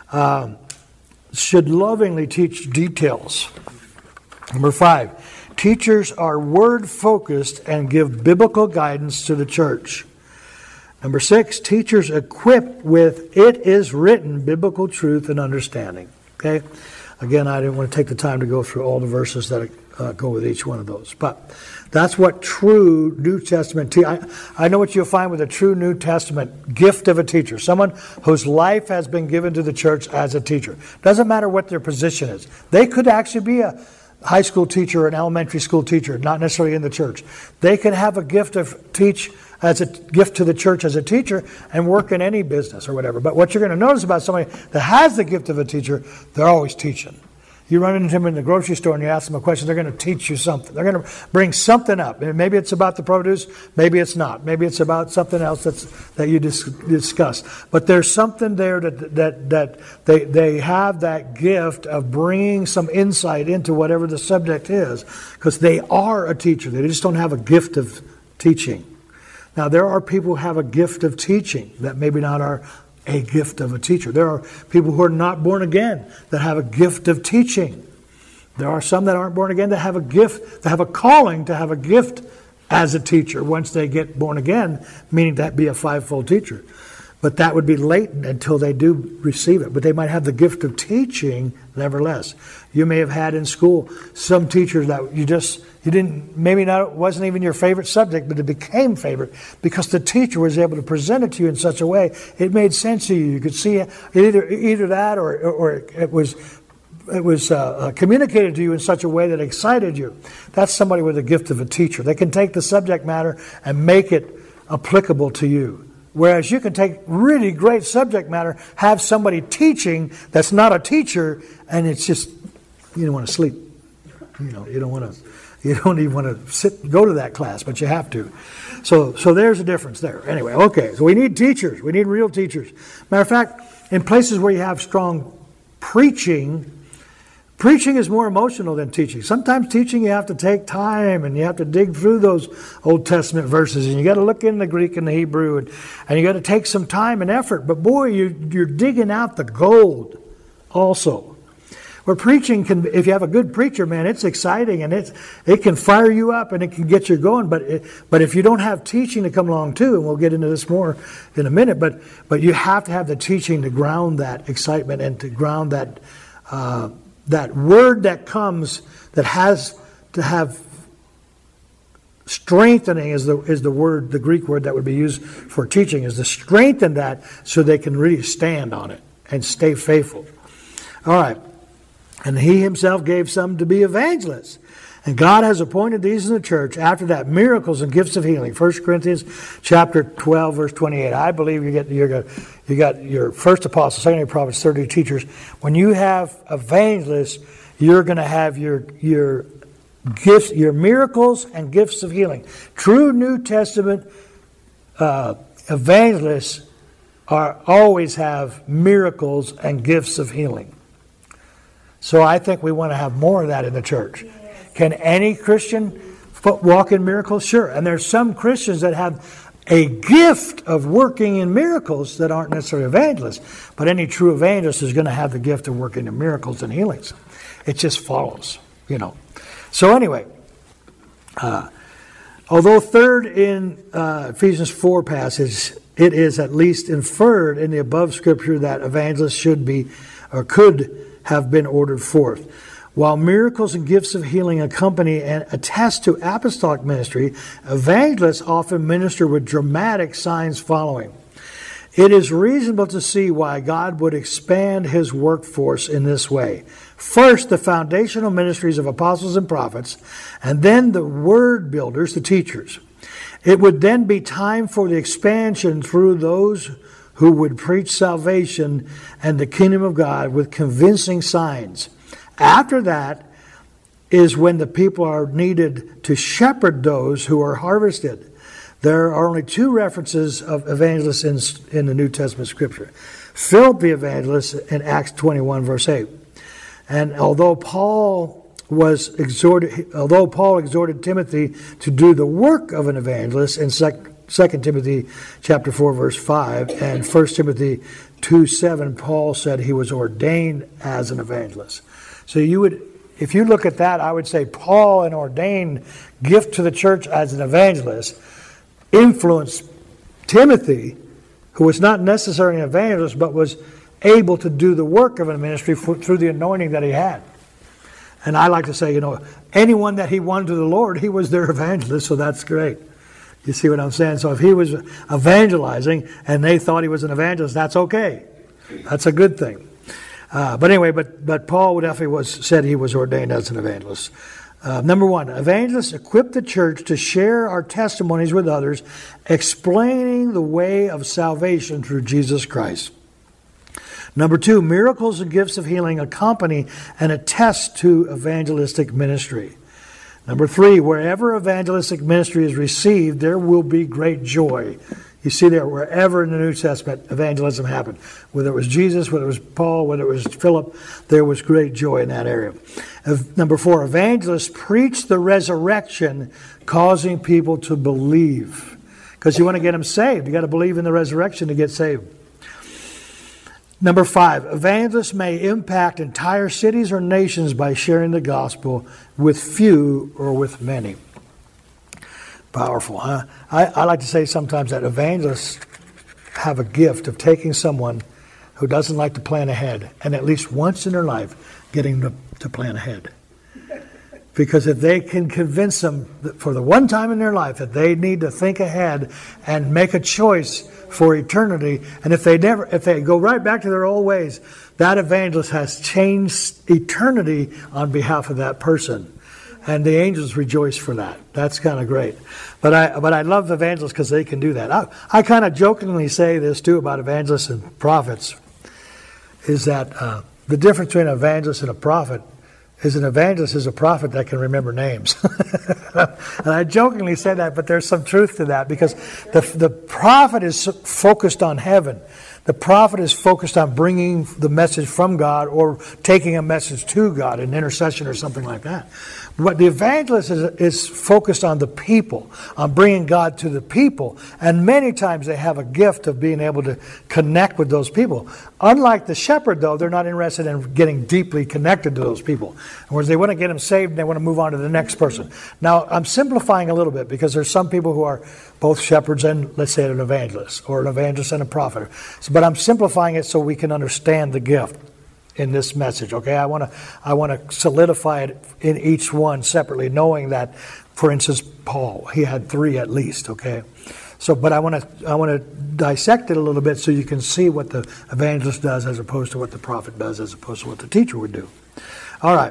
Should lovingly teach details. Number 5, teachers are word-focused and give biblical guidance to the church. Number 6, teachers equipped with "it is written" biblical truth and understanding. Okay? Again, I didn't want to take the time to go through all the verses that go with each one of those. But that's what true New Testament I know what you'll find with a true New Testament gift of a teacher. Someone whose life has been given to the church as a teacher. Doesn't matter what their position is. They could actually be a high school teacher or an elementary school teacher, not necessarily in the church. They could have a gift of teach as a gift to the church as a teacher and work in any business or whatever. But what you're going to notice about somebody that has the gift of a teacher, they're always teaching. You run into them in the grocery store and you ask them a question, they're going to teach you something. They're going to bring something up. And maybe it's about the produce, maybe it's not. Maybe it's about something else that you discuss. But there's something there that they have that gift of bringing some insight into whatever the subject is, because they are a teacher. They just don't have a gift of teaching. Now, there are people who have a gift of teaching that maybe not are a gift of a teacher. There are people who are not born again that have a gift of teaching. There are some that aren't born again that have a gift, that have a calling to have a gift as a teacher once they get born again, meaning that be a fivefold teacher. But that would be latent until they do receive it. But they might have the gift of teaching nevertheless. You may have had in school some teachers that you didn't, maybe not, wasn't even your favorite subject, but it became favorite because the teacher was able to present it to you in such a way it made sense to you. You could see either that or it was communicated to you in such a way that excited you. That's somebody with a gift of a teacher. They can take the subject matter and make it applicable to you. Whereas you can take really great subject matter, have somebody teaching that's not a teacher, and it's just, you don't want to sleep. You don't even want to go to that class, but you have to. So there's a difference there. Anyway, okay, so we need teachers. We need real teachers. Matter of fact, in places where you have strong preaching is more emotional than teaching. Sometimes teaching you have to take time and you have to dig through those Old Testament verses and you got to look in the Greek and the Hebrew and you got to take some time and effort. But boy, you're digging out the gold also. Where preaching can, if you have a good preacher, man, it's exciting and it can fire you up and it can get you going. But if you don't have teaching to come along too, and we'll get into this more in a minute, but you have to have the teaching to ground that excitement and to ground that word that comes that has to have strengthening is the word, the Greek word that would be used for teaching, is to strengthen that so they can really stand on it and stay faithful. All right. And he himself gave some to be evangelists. And God has appointed these in the church. After that, miracles and gifts of healing. 1 Corinthians chapter 12, verse 28. I believe you got your first apostles, secondary prophets, 30 teachers. When you have evangelists, you're going to have your gifts, your miracles and gifts of healing. True New Testament evangelists always have miracles and gifts of healing. So I think we want to have more of that in the church. Can any Christian walk in miracles? Sure. And there's some Christians that have a gift of working in miracles that aren't necessarily evangelists. But any true evangelist is going to have the gift of working in miracles and healings. It just follows, So anyway, although third in Ephesians 4 passage, it is at least inferred in the above scripture that evangelists should be or could have been ordered forth. While miracles and gifts of healing accompany and attest to apostolic ministry, evangelists often minister with dramatic signs following. It is reasonable to see why God would expand his workforce in this way. First, the foundational ministries of apostles and prophets, and then the word builders, the teachers. It would then be time for the expansion through those who would preach salvation and the kingdom of God with convincing signs. After that is when the people are needed to shepherd those who are harvested. There are only 2 references of evangelists in the New Testament Scripture. Philip the evangelist in Acts 21, verse 8. And although Paul exhorted Timothy to do the work of an evangelist in 2 Timothy chapter 4, verse 5, and 1 Timothy 2:7, Paul said he was ordained as an evangelist. So if you look at that, I would say Paul, an ordained gift to the church as an evangelist, influenced Timothy, who was not necessarily an evangelist, but was able to do the work of a ministry through the anointing that he had. And I like to say, anyone that he won to the Lord, he was their evangelist, so that's great. You see what I'm saying? So if he was evangelizing and they thought he was an evangelist, that's okay. That's a good thing. But anyway, but Paul definitely said he was ordained as an evangelist. Number 1, evangelists equip the church to share our testimonies with others, explaining the way of salvation through Jesus Christ. Number 2, miracles and gifts of healing accompany and attest to evangelistic ministry. Number 3, wherever evangelistic ministry is received, there will be great joy. You see there, wherever in the New Testament evangelism happened, whether it was Jesus, whether it was Paul, whether it was Philip, there was great joy in that area. Number 4, evangelists preach the resurrection, causing people to believe. Because you want to get them saved. You got to believe in the resurrection to get saved. Number 5, evangelists may impact entire cities or nations by sharing the gospel with few or with many. Powerful, huh? I like to say sometimes that evangelists have a gift of taking someone who doesn't like to plan ahead and at least once in their life getting them to plan ahead. Because if they can convince them that for the one time in their life that they need to think ahead and make a choice for eternity, and if they go right back to their old ways, that evangelist has changed eternity on behalf of that person. And the angels rejoice for that. That's kind of great. But I love evangelists because they can do that. I kind of jokingly say this too about evangelists and prophets, is that the difference between an evangelist and a prophet is an evangelist is a prophet that can remember names. And I jokingly say that, but there's some truth to that, because the prophet is focused on heaven. The prophet is focused on bringing the message from God or taking a message to God, an intercession or something like that. But the evangelist is focused on the people, on bringing God to the people. And many times they have a gift of being able to connect with those people. Unlike the shepherd, though, they're not interested in getting deeply connected to those people. In other words, they want to get them saved and they want to move on to the next person. Now, I'm simplifying a little bit because there's some people who are both shepherds and, let's say, an evangelist, or an evangelist and a prophet. But I'm simplifying it so we can understand the gift in this message. Okay, I want to solidify it in each one separately, knowing that, for instance, Paul, he had 3 at least. Okay, so but I want to dissect it a little bit so you can see what the evangelist does as opposed to what the prophet does, as opposed to what the teacher would do. All right.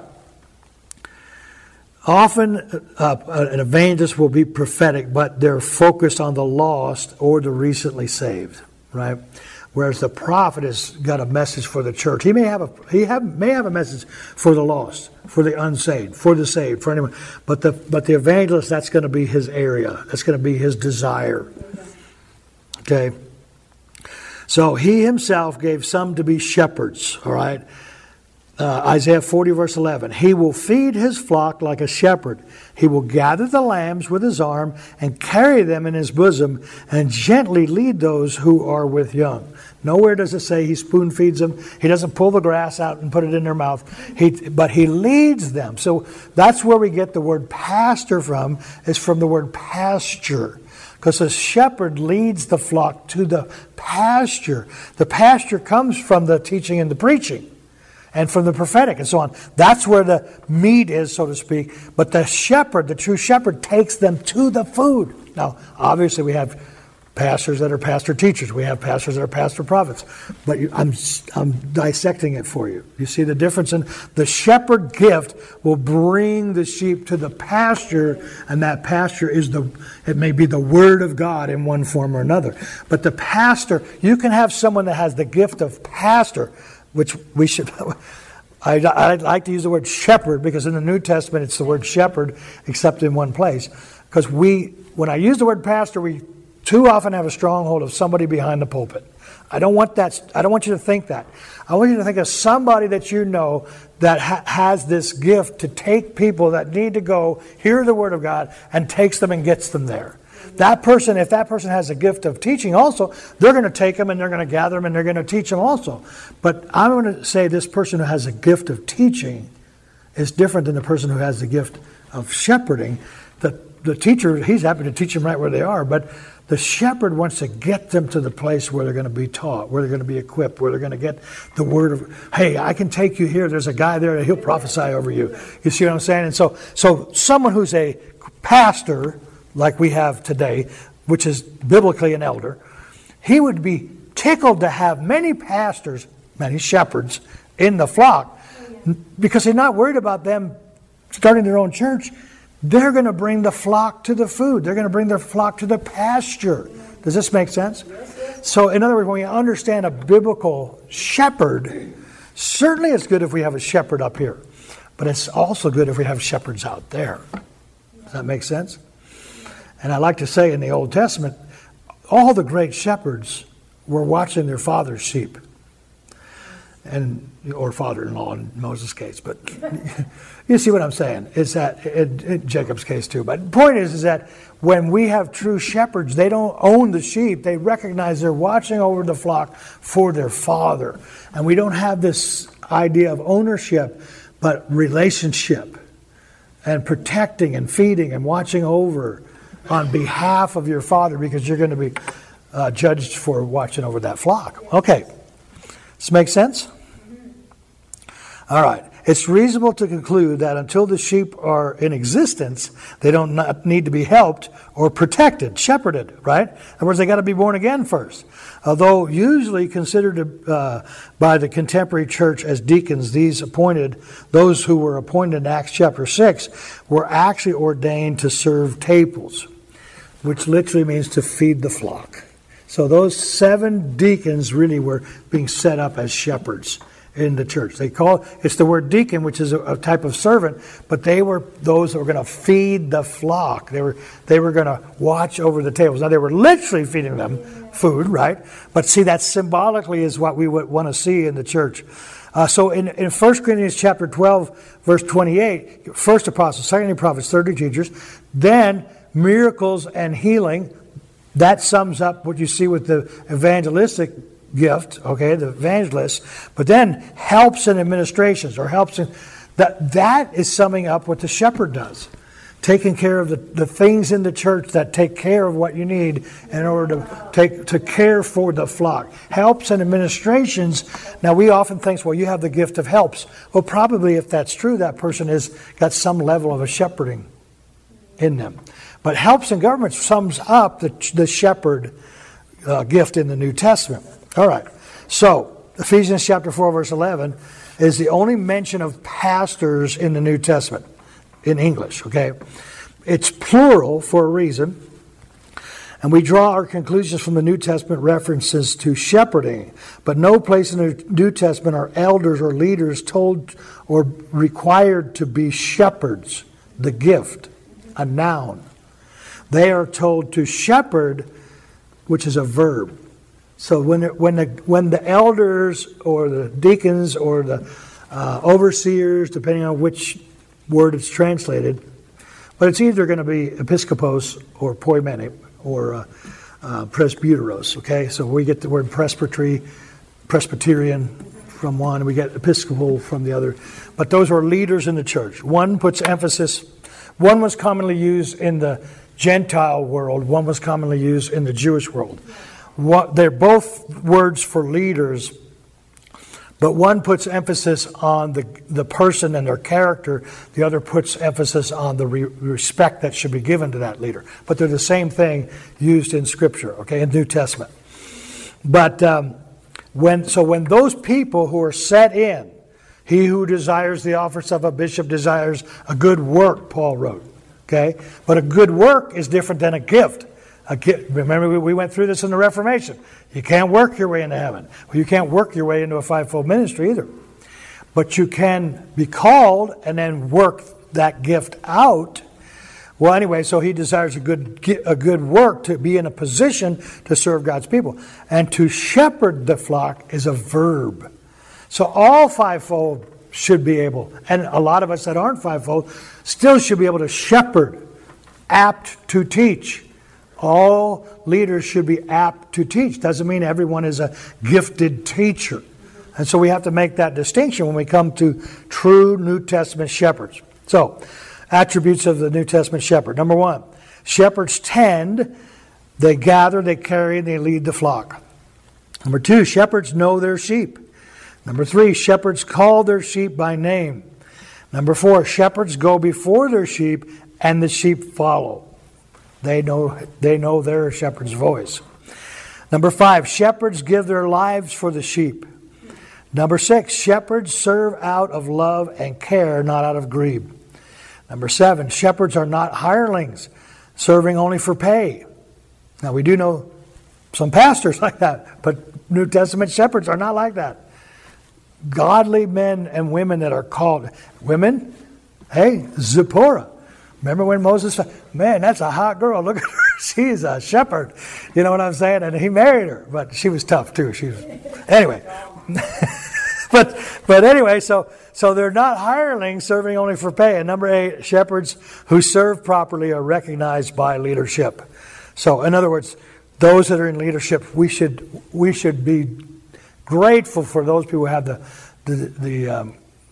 Often an evangelist will be prophetic, but they're focused on the lost or the recently saved, right? Whereas the prophet has got a message for the church. He may have a message for the lost, for the unsaved, for the saved, for anyone. But the evangelist, that's going to be his area. That's going to be his desire. Okay. So he himself gave some to be shepherds. All right. Isaiah 40 verse 11. He will feed his flock like a shepherd. He will gather the lambs with his arm and carry them in his bosom and gently lead those who are with young. Nowhere does it say he spoon feeds them. He doesn't pull the grass out and put it in their mouth. But he leads them. So that's where we get the word pastor from, is from the word pasture. Because a shepherd leads the flock to the pasture. The pasture comes from the teaching and the preaching, and from the prophetic and so on. That's where the meat is, so to speak. But the shepherd, the true shepherd, takes them to the food. Now, obviously we have pastors that are pastor teachers. We have pastors that are pastor prophets. It I'm dissecting it for you. You see the difference in the shepherd gift will bring the sheep to the pasture, and that pasture is it may be the word of God in one form or another. But the pastor, you can have someone that has the gift of pastor, which we should, I like to use the word shepherd because in the New Testament it's the word shepherd except in one place. Because we when I use the word pastor, we too often have a stronghold of somebody behind the pulpit. I don't want you to think that. I want you to think of somebody that you know that has this gift to take people that need to go hear the Word of God and takes them and gets them there. That person, if that person has a gift of teaching also, they're going to take them and they're going to gather them and they're going to teach them also. But I'm going to say this person who has a gift of teaching is different than the person who has the gift of shepherding. The teacher, he's happy to teach them right where they are, but the shepherd wants to get them to the place where they're going to be taught, where they're going to be equipped, where they're going to get the word of, hey, I can take you here. There's a guy there, he'll prophesy over you. You see what I'm saying? And so someone who's a pastor, like we have today, which is biblically an elder, he would be tickled to have many pastors, many shepherds in the flock, because he's not worried about them starting their own church. They're going to bring the flock to the food. They're going to bring their flock to the pasture. Does this make sense? So, in other words, when we understand a biblical shepherd, certainly it's good if we have a shepherd up here. But it's also good if we have shepherds out there. Does that make sense? And I like to say in the Old Testament, all the great shepherds were watching their father's sheep. Or father-in-law in Moses' case, but you see what I'm saying? Is that in Jacob's case too? But the point is that when we have true shepherds, they don't own the sheep. They recognize they're watching over the flock for their father, and we don't have this idea of ownership, but relationship, and protecting and feeding and watching over on behalf of your father, because you're going to be judged for watching over that flock. Okay, this makes sense? All right. It's reasonable to conclude that until the sheep are in existence, they don't not need to be helped or protected, shepherded, right? In other words, they got to be born again first. Although usually considered by the contemporary church as deacons, those who were appointed in Acts chapter 6 were actually ordained to serve tables, which literally means to feed the flock. So those 7 deacons really were being set up as shepherds in the church. It's the word deacon, which is a type of servant, but they were those that were going to feed the flock. They were going to watch over the tables. Now, they were literally feeding them food, right? But see, that symbolically is what we would want to see in the church. So in 1 Corinthians chapter 12, verse 28, first apostles, second prophets, third teachers, then miracles and healing. That sums up what you see with the evangelistic gift, okay, the evangelist, but then helps and administrations, or helps in that is summing up what the shepherd does, taking care of the things in the church that take care of what you need in order to care for the flock. Helps and administrations. Now we often think, well, you have the gift of helps. Well, probably if that's true, that person has got some level of a shepherding in them. But helps and government sums up the shepherd gift in the New Testament. All right, so Ephesians chapter 4, verse 11 is the only mention of pastors in the New Testament in English, okay? It's plural for a reason, and we draw our conclusions from the New Testament references to shepherding, but no place in the New Testament are elders or leaders told or required to be shepherds, the gift, a noun. They are told to shepherd, which is a verb. So when the elders or the deacons or the overseers, depending on which word it's translated, but it's either going to be episkopos or poimene or presbyteros. Okay, so we get the word Presbyterian from one, and we get Episcopal from the other. But those are leaders in the church. One puts emphasis. One was commonly used in the Gentile world. One was commonly used in the Jewish world. They're both words for leaders, but one puts emphasis on the person and their character. The other puts emphasis on the respect that should be given to that leader. But they're the same thing used in Scripture, okay, in the New Testament. But when those people who are set in, he who desires the office of a bishop desires a good work, Paul wrote. Okay, but a good work is different than a gift. Remember, we went through this in the Reformation. You can't work your way into heaven. Well, you can't work your way into a fivefold ministry either. But you can be called and then work that gift out Well, anyway, so he desires a good work, to be in a position to serve God's people. And to shepherd the flock is a verb. So all fivefold should be able, and a lot of us that aren't fivefold still should be able to shepherd, apt to teach. All leaders should be apt to teach. Doesn't mean everyone is a gifted teacher. And so we have to make that distinction when we come to true New Testament shepherds. So, attributes of the New Testament shepherd. Number one, shepherds tend, they gather, they carry, and they lead the flock. Number two, shepherds know their sheep. Number three, shepherds call their sheep by name. Number four, shepherds go before their sheep and the sheep follow. They know their shepherd's voice. Number five, shepherds give their lives for the sheep. Number six, shepherds serve out of love and care, not out of greed. Number seven, shepherds are not hirelings, serving only for pay. Now, we do know some pastors like that, but New Testament shepherds are not like that. Godly men and women that are called. Women, hey, Zipporah. Remember when Moses, man, that's a hot girl. Look at her. She's a shepherd. You know what I'm saying? And he married her, but she was tough too. Anyway. But anyway, so they're not hirelings serving only for pay. And number eight, shepherds who serve properly are recognized by leadership. So in other words, those that are in leadership, we should be grateful for those people who have the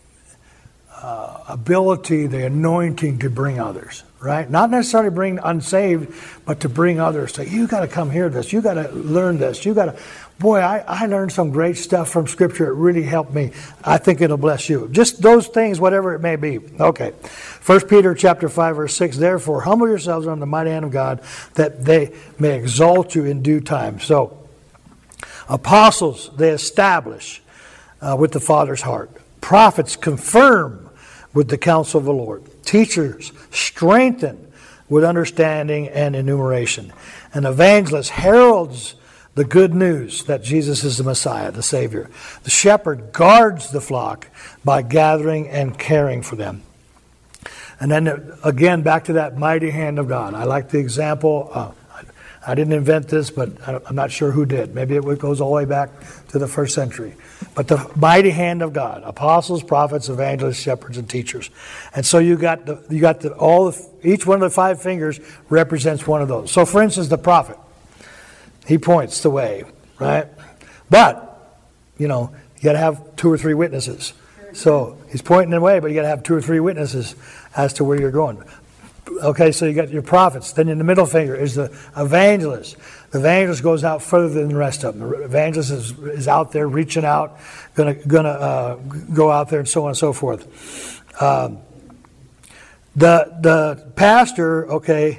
ability, the anointing to bring others, right? Not necessarily bring unsaved, but to bring others. So you got to come hear this. You got to learn this. You got to, boy, I learned some great stuff from Scripture. It really helped me. I think it'll bless you. Just those things, whatever it may be. Okay. 1 Peter chapter 5, verse 6, therefore, humble yourselves under the mighty hand of God, that they may exalt you in due time. So, apostles, they establish with the Father's heart. Prophets confirm with the counsel of the Lord. Teachers strengthen with understanding and enumeration. An evangelist heralds the good news that Jesus is the Messiah, the Savior. The shepherd guards the flock by gathering and caring for them. And then again, back to that mighty hand of God. I like the example. I didn't invent this, but I'm not sure who did. Maybe it goes all the way back to the first century. But the mighty hand of God: apostles, prophets, evangelists, shepherds, and teachers. And so each one of the five fingers represents one of those. So, for instance, the prophet, he points the way, right? But you got to have 2 or 3 witnesses. So he's pointing the way, but you got to have 2 or 3 witnesses as to where you're going. Okay, so you got your prophets. Then in the middle finger is the evangelist. The evangelist goes out further than the rest of them. The evangelist is out there reaching out, gonna go out there, and so on and so forth. The pastor, okay,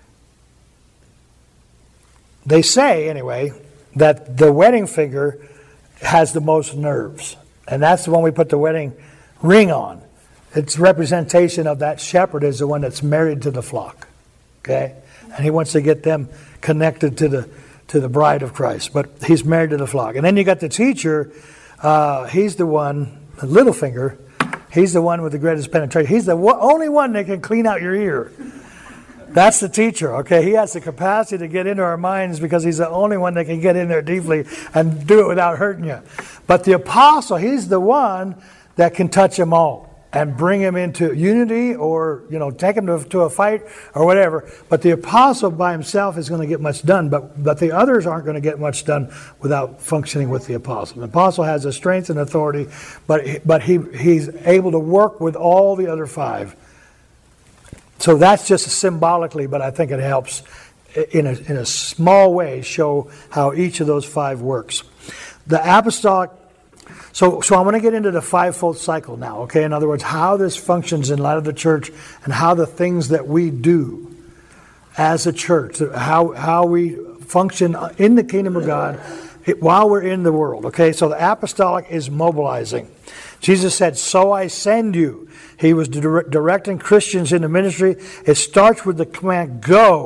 they say anyway that the wedding finger has the most nerves, and that's the one we put the wedding ring on. It's representation of that shepherd is the one that's married to the flock, okay, and he wants to get them connected to the bride of Christ. But he's married to the flock, and then you got the teacher. He's the one, the little finger. He's the one with the greatest penetration. He's the only one that can clean out your ear. That's the teacher, okay? He has the capacity to get into our minds because he's the only one that can get in there deeply and do it without hurting you. But the apostle, he's the one that can touch them all and bring him into unity, or take him to a fight or whatever. But the apostle by himself is going to get much done, but the others aren't going to get much done without functioning with the apostle. The apostle has the strength and authority, but he's able to work with all the other 5. So that's just symbolically, but I think it helps in a small way show how each of those 5 works. The apostolic. So I want to get into the 5-fold cycle now, okay? In other words, how this functions in light of the church, and how the things that we do as a church, how we function in the kingdom of God while we're in the world, okay? So the apostolic is mobilizing. Jesus said, "So I send you." He was directing Christians into ministry. It starts with the command, "Go."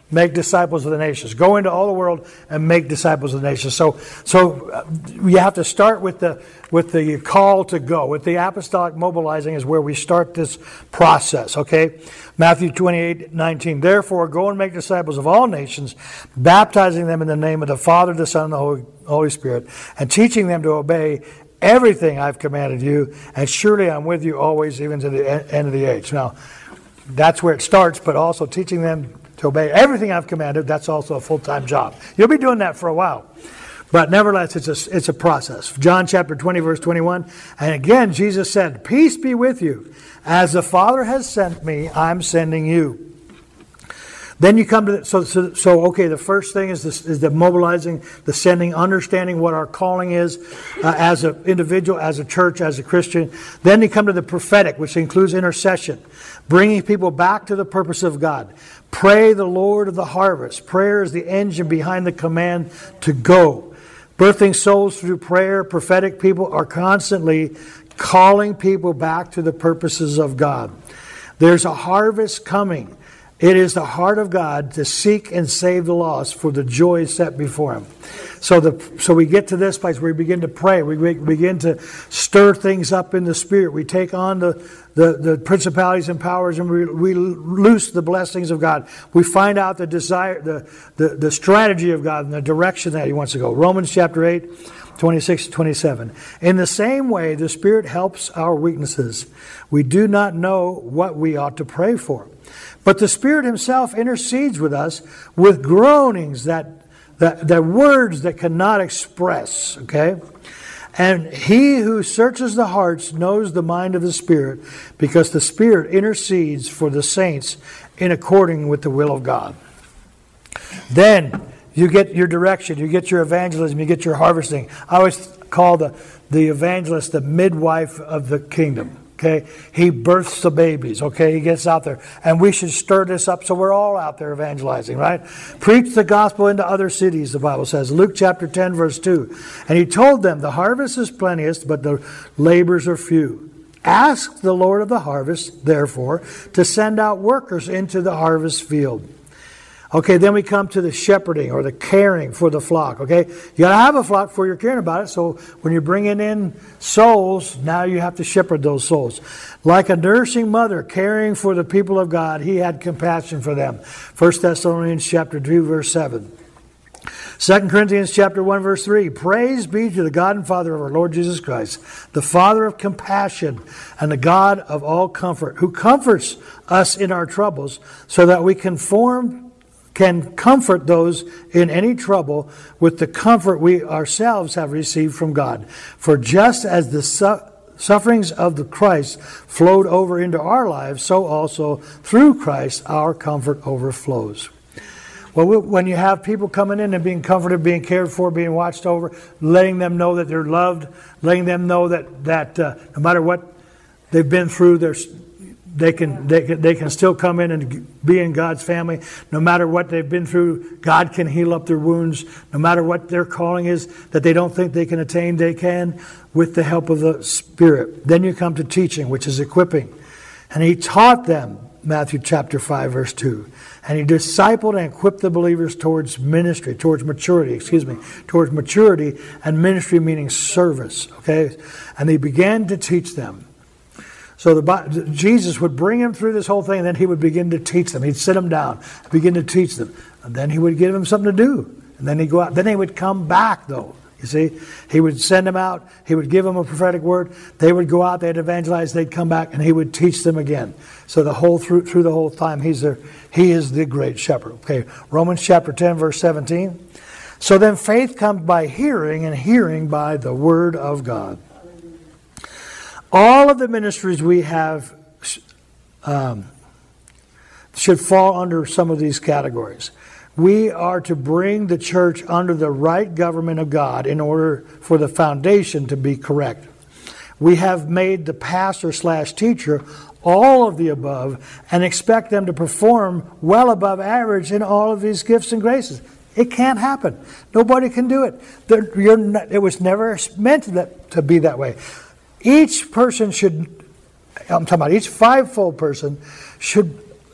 make disciples of the nations. Go into all the world and make disciples of the nations. So you have to start with the call to go. With the apostolic mobilizing is where we start this process, okay? Matthew 28:19. Therefore, go and make disciples of all nations, baptizing them in the name of the Father, the Son, and the Holy Spirit, and teaching them to obey everything I've commanded you, and surely I'm with you always, even to the end of the age. Now, that's where it starts, but also teaching them to obey everything I've commanded, that's also a full-time job. You'll be doing that for a while. But nevertheless, it's a process. John chapter 20, verse 21. And again, Jesus said, peace be with you. As the Father has sent me, I'm sending you. Then you come to okay. The first thing is the mobilizing, the sending, understanding what our calling is as an individual, as a church, as a Christian. Then you come to the prophetic, which includes intercession, bringing people back to the purpose of God. Pray the Lord of the harvest. Prayer is the engine behind the command to go. Birthing souls through prayer. Prophetic people are constantly calling people back to the purposes of God. There's a harvest coming. It is the heart of God to seek and save the lost for the joy set before Him. So we get to this place where we begin to pray. We begin to stir things up in the Spirit. We take on the principalities and powers, and we loose the blessings of God. We find out the desire, the strategy of God and the direction that He wants to go. Romans chapter 8, 26 to 27. In the same way, the Spirit helps our weaknesses. We do not know what we ought to pray for, but the Spirit Himself intercedes with us with groanings that words that cannot express. Okay? And He who searches the hearts knows the mind of the Spirit, because the Spirit intercedes for the saints in according with the will of God. Then you get your direction, you get your evangelism, you get your harvesting. I always call the evangelist the midwife of the kingdom. Okay, he births the babies. Okay, he gets out there, and we should stir this up so we're all out there evangelizing, right? Preach the gospel into other cities, the Bible says. Luke chapter 10, verse 2. And He told them, the harvest is plenteous, but the laborers are few. Ask the Lord of the harvest, therefore, to send out workers into the harvest field. Okay, then we come to the shepherding or the caring for the flock. Okay, you got to have a flock before you're caring about it. So when you're bringing in souls, now you have to shepherd those souls. Like a nursing mother caring for the people of God, He had compassion for them. 1 Thessalonians chapter 2, verse 7. 2 Corinthians chapter 1, verse 3. Praise be to the God and Father of our Lord Jesus Christ, the Father of compassion and the God of all comfort, who comforts us in our troubles, so that we can comfort those in any trouble with the comfort we ourselves have received from God. For just as the sufferings of the Christ flowed over into our lives, so also through Christ our comfort overflows. Well, when you have people coming in and being comforted, being cared for, being watched over, letting them know that they're loved, letting them know that no matter what they've been through, they can still come in and be in God's family. No matter what they've been through, God can heal up their wounds. No matter what their calling is that they don't think they can attain, they can with the help of the Spirit. Then you come to teaching, which is equipping. And He taught them, Matthew chapter 5, verse 2. And He discipled and equipped the believers towards maturity, and ministry meaning service. Okay? And He began to teach them. So Jesus would bring them through this whole thing, and then He would begin to teach them. He'd sit them down, begin to teach them. And then He would give them something to do. And then He'd go out. Then He would come back, though. You see? He would send them out. He would give them a prophetic word. They would go out. They'd evangelize. They'd come back, and He would teach them again. So through the whole time, He is the great shepherd. Okay, Romans chapter 10, verse 17. So then faith comes by hearing, and hearing by the word of God. All of the ministries we have should fall under some of these categories. We are to bring the church under the right government of God in order for the foundation to be correct. We have made the pastor/teacher all of the above and expect them to perform well above average in all of these gifts and graces. It can't happen. Nobody can do it. It was never meant to be that way. Each person should, I'm talking about each fivefold person, should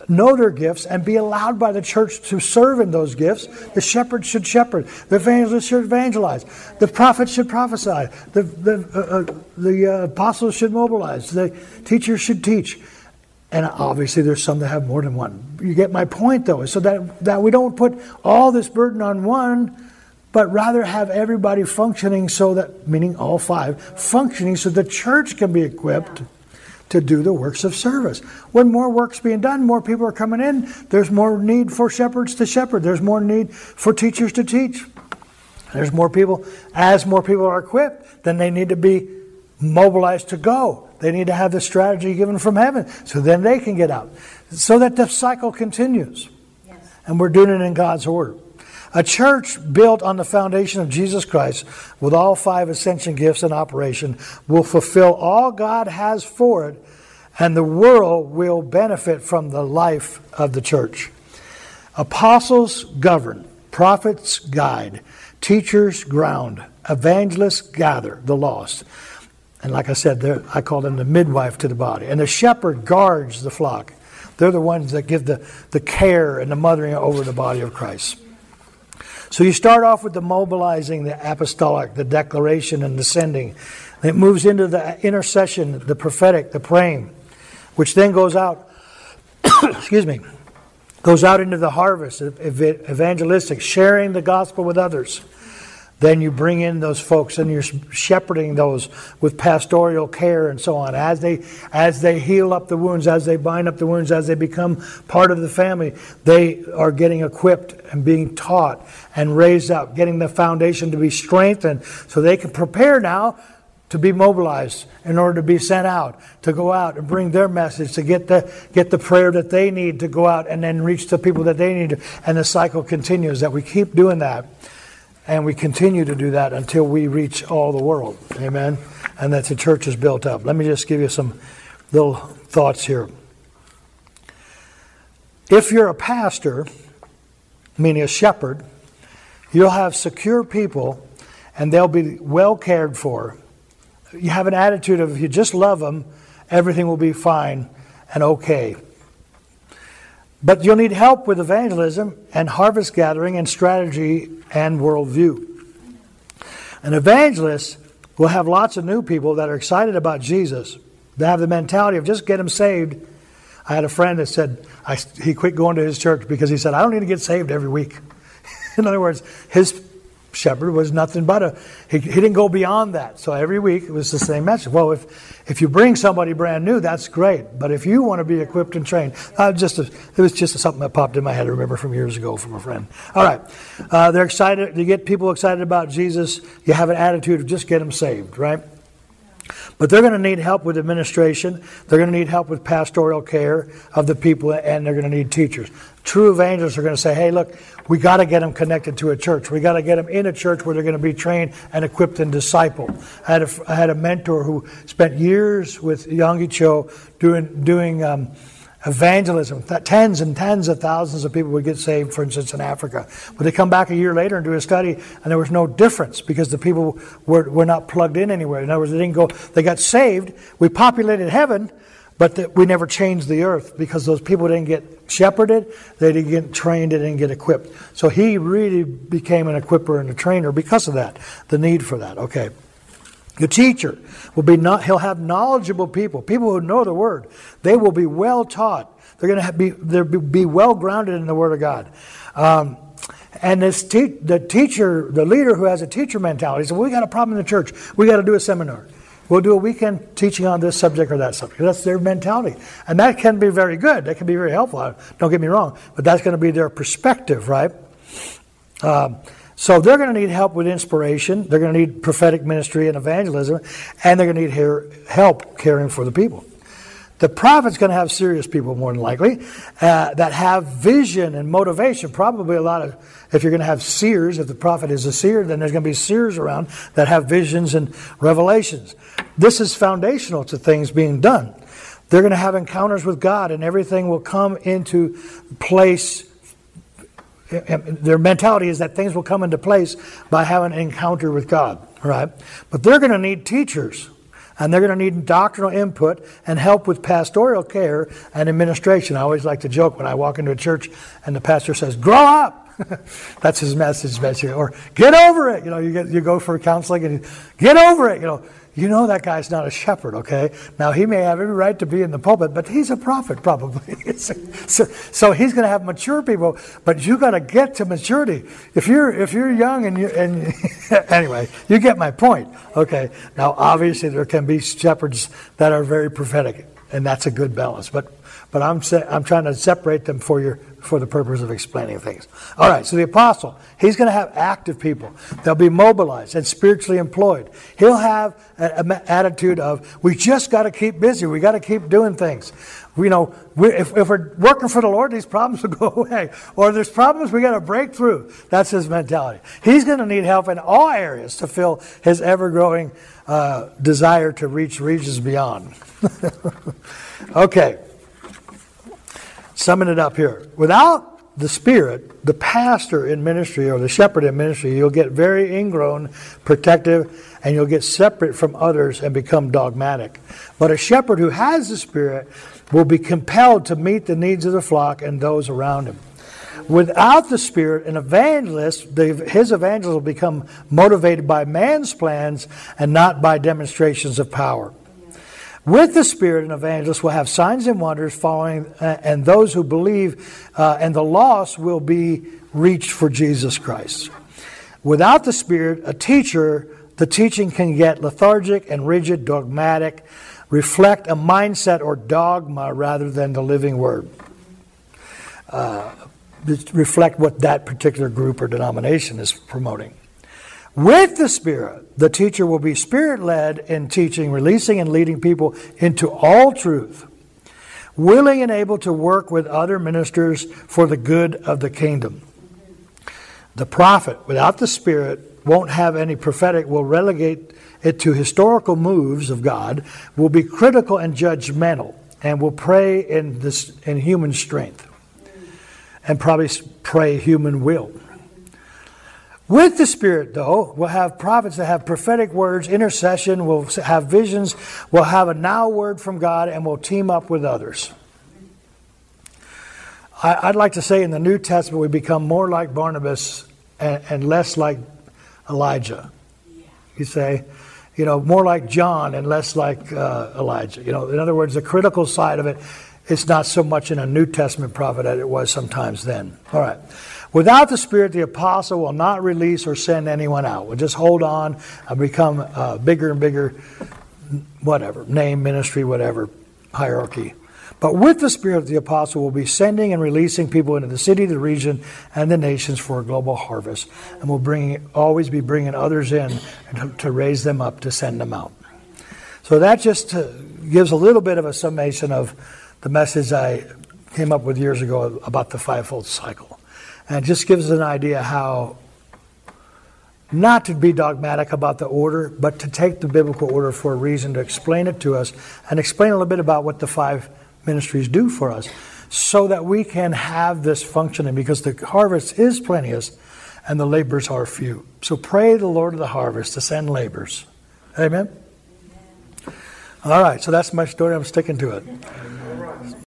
know their gifts and be allowed by the church to serve in those gifts. The shepherd should shepherd. The evangelist should evangelize. The prophet should prophesy. The apostles should mobilize. The teachers should teach. And obviously there's some that have more than one. You get my point, though, so that we don't put all this burden on one, but rather have everybody functioning so that, meaning all five, functioning so the church can be equipped to do the works of service. When more work's being done, more people are coming in, there's more need for shepherds to shepherd. There's more need for teachers to teach. There's more people. As more people are equipped, then they need to be mobilized to go. They need to have the strategy given from heaven so then they can get out. So that the cycle continues. Yes. And we're doing it in God's order. A church built on the foundation of Jesus Christ with all five ascension gifts in operation will fulfill all God has for it, and the world will benefit from the life of the church. Apostles govern, prophets guide, teachers ground, evangelists gather the lost. And like I said, I call them the midwife to the body. And the shepherd guards the flock. They're the ones that give the care and the mothering over the body of Christ. So you start off with the mobilizing, the apostolic, the declaration, and the sending. And it moves into the intercession, the prophetic, the praying, which then goes out, goes out into the harvest, evangelistic, sharing the gospel with others. Then you bring in those folks and you're shepherding those with pastoral care and so on. As they heal up the wounds, as they bind up the wounds, as they become part of the family, they are getting equipped and being taught and raised up, getting the foundation to be strengthened so they can prepare now to be mobilized in order to be sent out, to go out and bring their message, to get the prayer that they need to go out and then reach the people that they need. And the cycle continues, that we keep doing that. And we continue to do that until we reach all the world. Amen? And that the church is built up. Let me just give you some little thoughts here. If you're a pastor, meaning a shepherd, you'll have secure people and they'll be well cared for. You have an attitude of if you just love them, everything will be fine and okay. But you'll need help with evangelism and harvest gathering and strategy and worldview. An evangelist will have lots of new people that are excited about Jesus. They have the mentality of just get them saved. I had a friend that said he quit going to his church because he said, I don't need to get saved every week. In other words, his shepherd was nothing but he didn't go beyond that. So every week it was the same message. Well, if you bring somebody brand new, that's great. But if you want to be equipped and trained, it was just something that popped in my head. I remember from years ago from a friend. All right, they're excited. You get people excited about Jesus. You have an attitude of just get them saved, right? But they're going to need help with administration. They're going to need help with pastoral care of the people, and they're going to need teachers. True evangelists are going to say, hey, look, we got to get them connected to a church. We got to get them in a church where they're going to be trained and equipped and discipled. I had a mentor who spent years with Yonggi Cho doing evangelism. Tens and tens of thousands of people would get saved, for instance, in Africa. But they come back a year later and do a study, and there was no difference because the people were not plugged in anywhere. In other words, they got saved. We populated heaven, but we never changed the earth because those people didn't get shepherded, they didn't get trained, they didn't get equipped. So he really became an equipper and a trainer because of that, the need for that. Okay. The teacher he'll have knowledgeable people who know the Word. They will be well taught. They're going to be well grounded in the Word of God. And the leader who has a teacher mentality says, well, we got a problem in the church. We got to do a seminar. We'll do a weekend teaching on this subject or that subject. That's their mentality. And that can be very good. That can be very helpful. Don't get me wrong. But that's going to be their perspective, right? So they're going to need help with inspiration. They're going to need prophetic ministry and evangelism. And they're going to need help caring for the people. The prophet's going to have serious people, more than likely, that have vision and motivation. Probably if you're going to have seers, if the prophet is a seer, then there's going to be seers around that have visions and revelations. This is foundational to things being done. They're going to have encounters with God, and everything will come into place. Their mentality is that things will come into place by having an encounter with God, right? But they're going to need teachers. And they're going to need doctrinal input and help with pastoral care and administration. I always like to joke when I walk into a church and the pastor says, "Grow up." That's his message, basically. Or, "Get over it." You go for counseling and get over it. You know that guy's not a shepherd, okay? Now, he may have every right to be in the pulpit, but he's a prophet, probably. so he's going to have mature people, but you got to get to maturity. If you're young and anyway, you get my point, okay? Now, obviously, there can be shepherds that are very prophetic, and that's a good balance. But I'm trying to separate them for the purpose of explaining things. All right, so the apostle, he's going to have active people. They'll be mobilized and spiritually employed. He'll have an attitude of, we just got to keep busy. We got to keep doing things. If we're working for the Lord, these problems will go away. Or there's problems we got to break through. That's his mentality. He's going to need help in all areas to fill his ever-growing desire to reach regions beyond. Okay. Summing it up here. Without the Spirit, the pastor in ministry or the shepherd in ministry, you'll get very ingrown, protective, and you'll get separate from others and become dogmatic. But a shepherd who has the Spirit will be compelled to meet the needs of the flock and those around him. Without the Spirit, an evangelist, his evangelist will become motivated by man's plans and not by demonstrations of power. With the Spirit, an evangelist will have signs and wonders following, and those who believe and the lost will be reached for Jesus Christ. Without the Spirit, the teaching can get lethargic and rigid, dogmatic, reflect a mindset or dogma rather than the living Word. Reflect what that particular group or denomination is promoting. With the Spirit, the teacher will be Spirit-led in teaching, releasing and leading people into all truth, willing and able to work with other ministers for the good of the kingdom. The prophet, without the Spirit, won't have any prophetic, will relegate it to historical moves of God, will be critical and judgmental, and will pray in human strength, and probably pray human will. With the Spirit, though, we'll have prophets that have prophetic words, intercession, we'll have visions, we'll have a now word from God, and we'll team up with others. I'd like to say in the New Testament we become more like Barnabas and less like Elijah. You say, more like John and less like Elijah. In other words, the critical side of it, it's not so much in a New Testament prophet as it was sometimes then. All right. Without the Spirit, the apostle will not release or send anyone out. We'll just hold on and become bigger and bigger, whatever, name, ministry, whatever, hierarchy. But with the Spirit, the apostle will be sending and releasing people into the city, the region, and the nations for a global harvest. And will always be bringing others in to raise them up, to send them out. So that just gives a little bit of a summation of the message I came up with years ago about the fivefold cycle. And it just gives us an idea how not to be dogmatic about the order, but to take the biblical order for a reason, to explain it to us, and explain a little bit about what the five ministries do for us, so that we can have this functioning, because the harvest is plenteous and the laborers are few. So pray the Lord of the harvest to send laborers. Amen? All right, so that's my story. I'm sticking to it.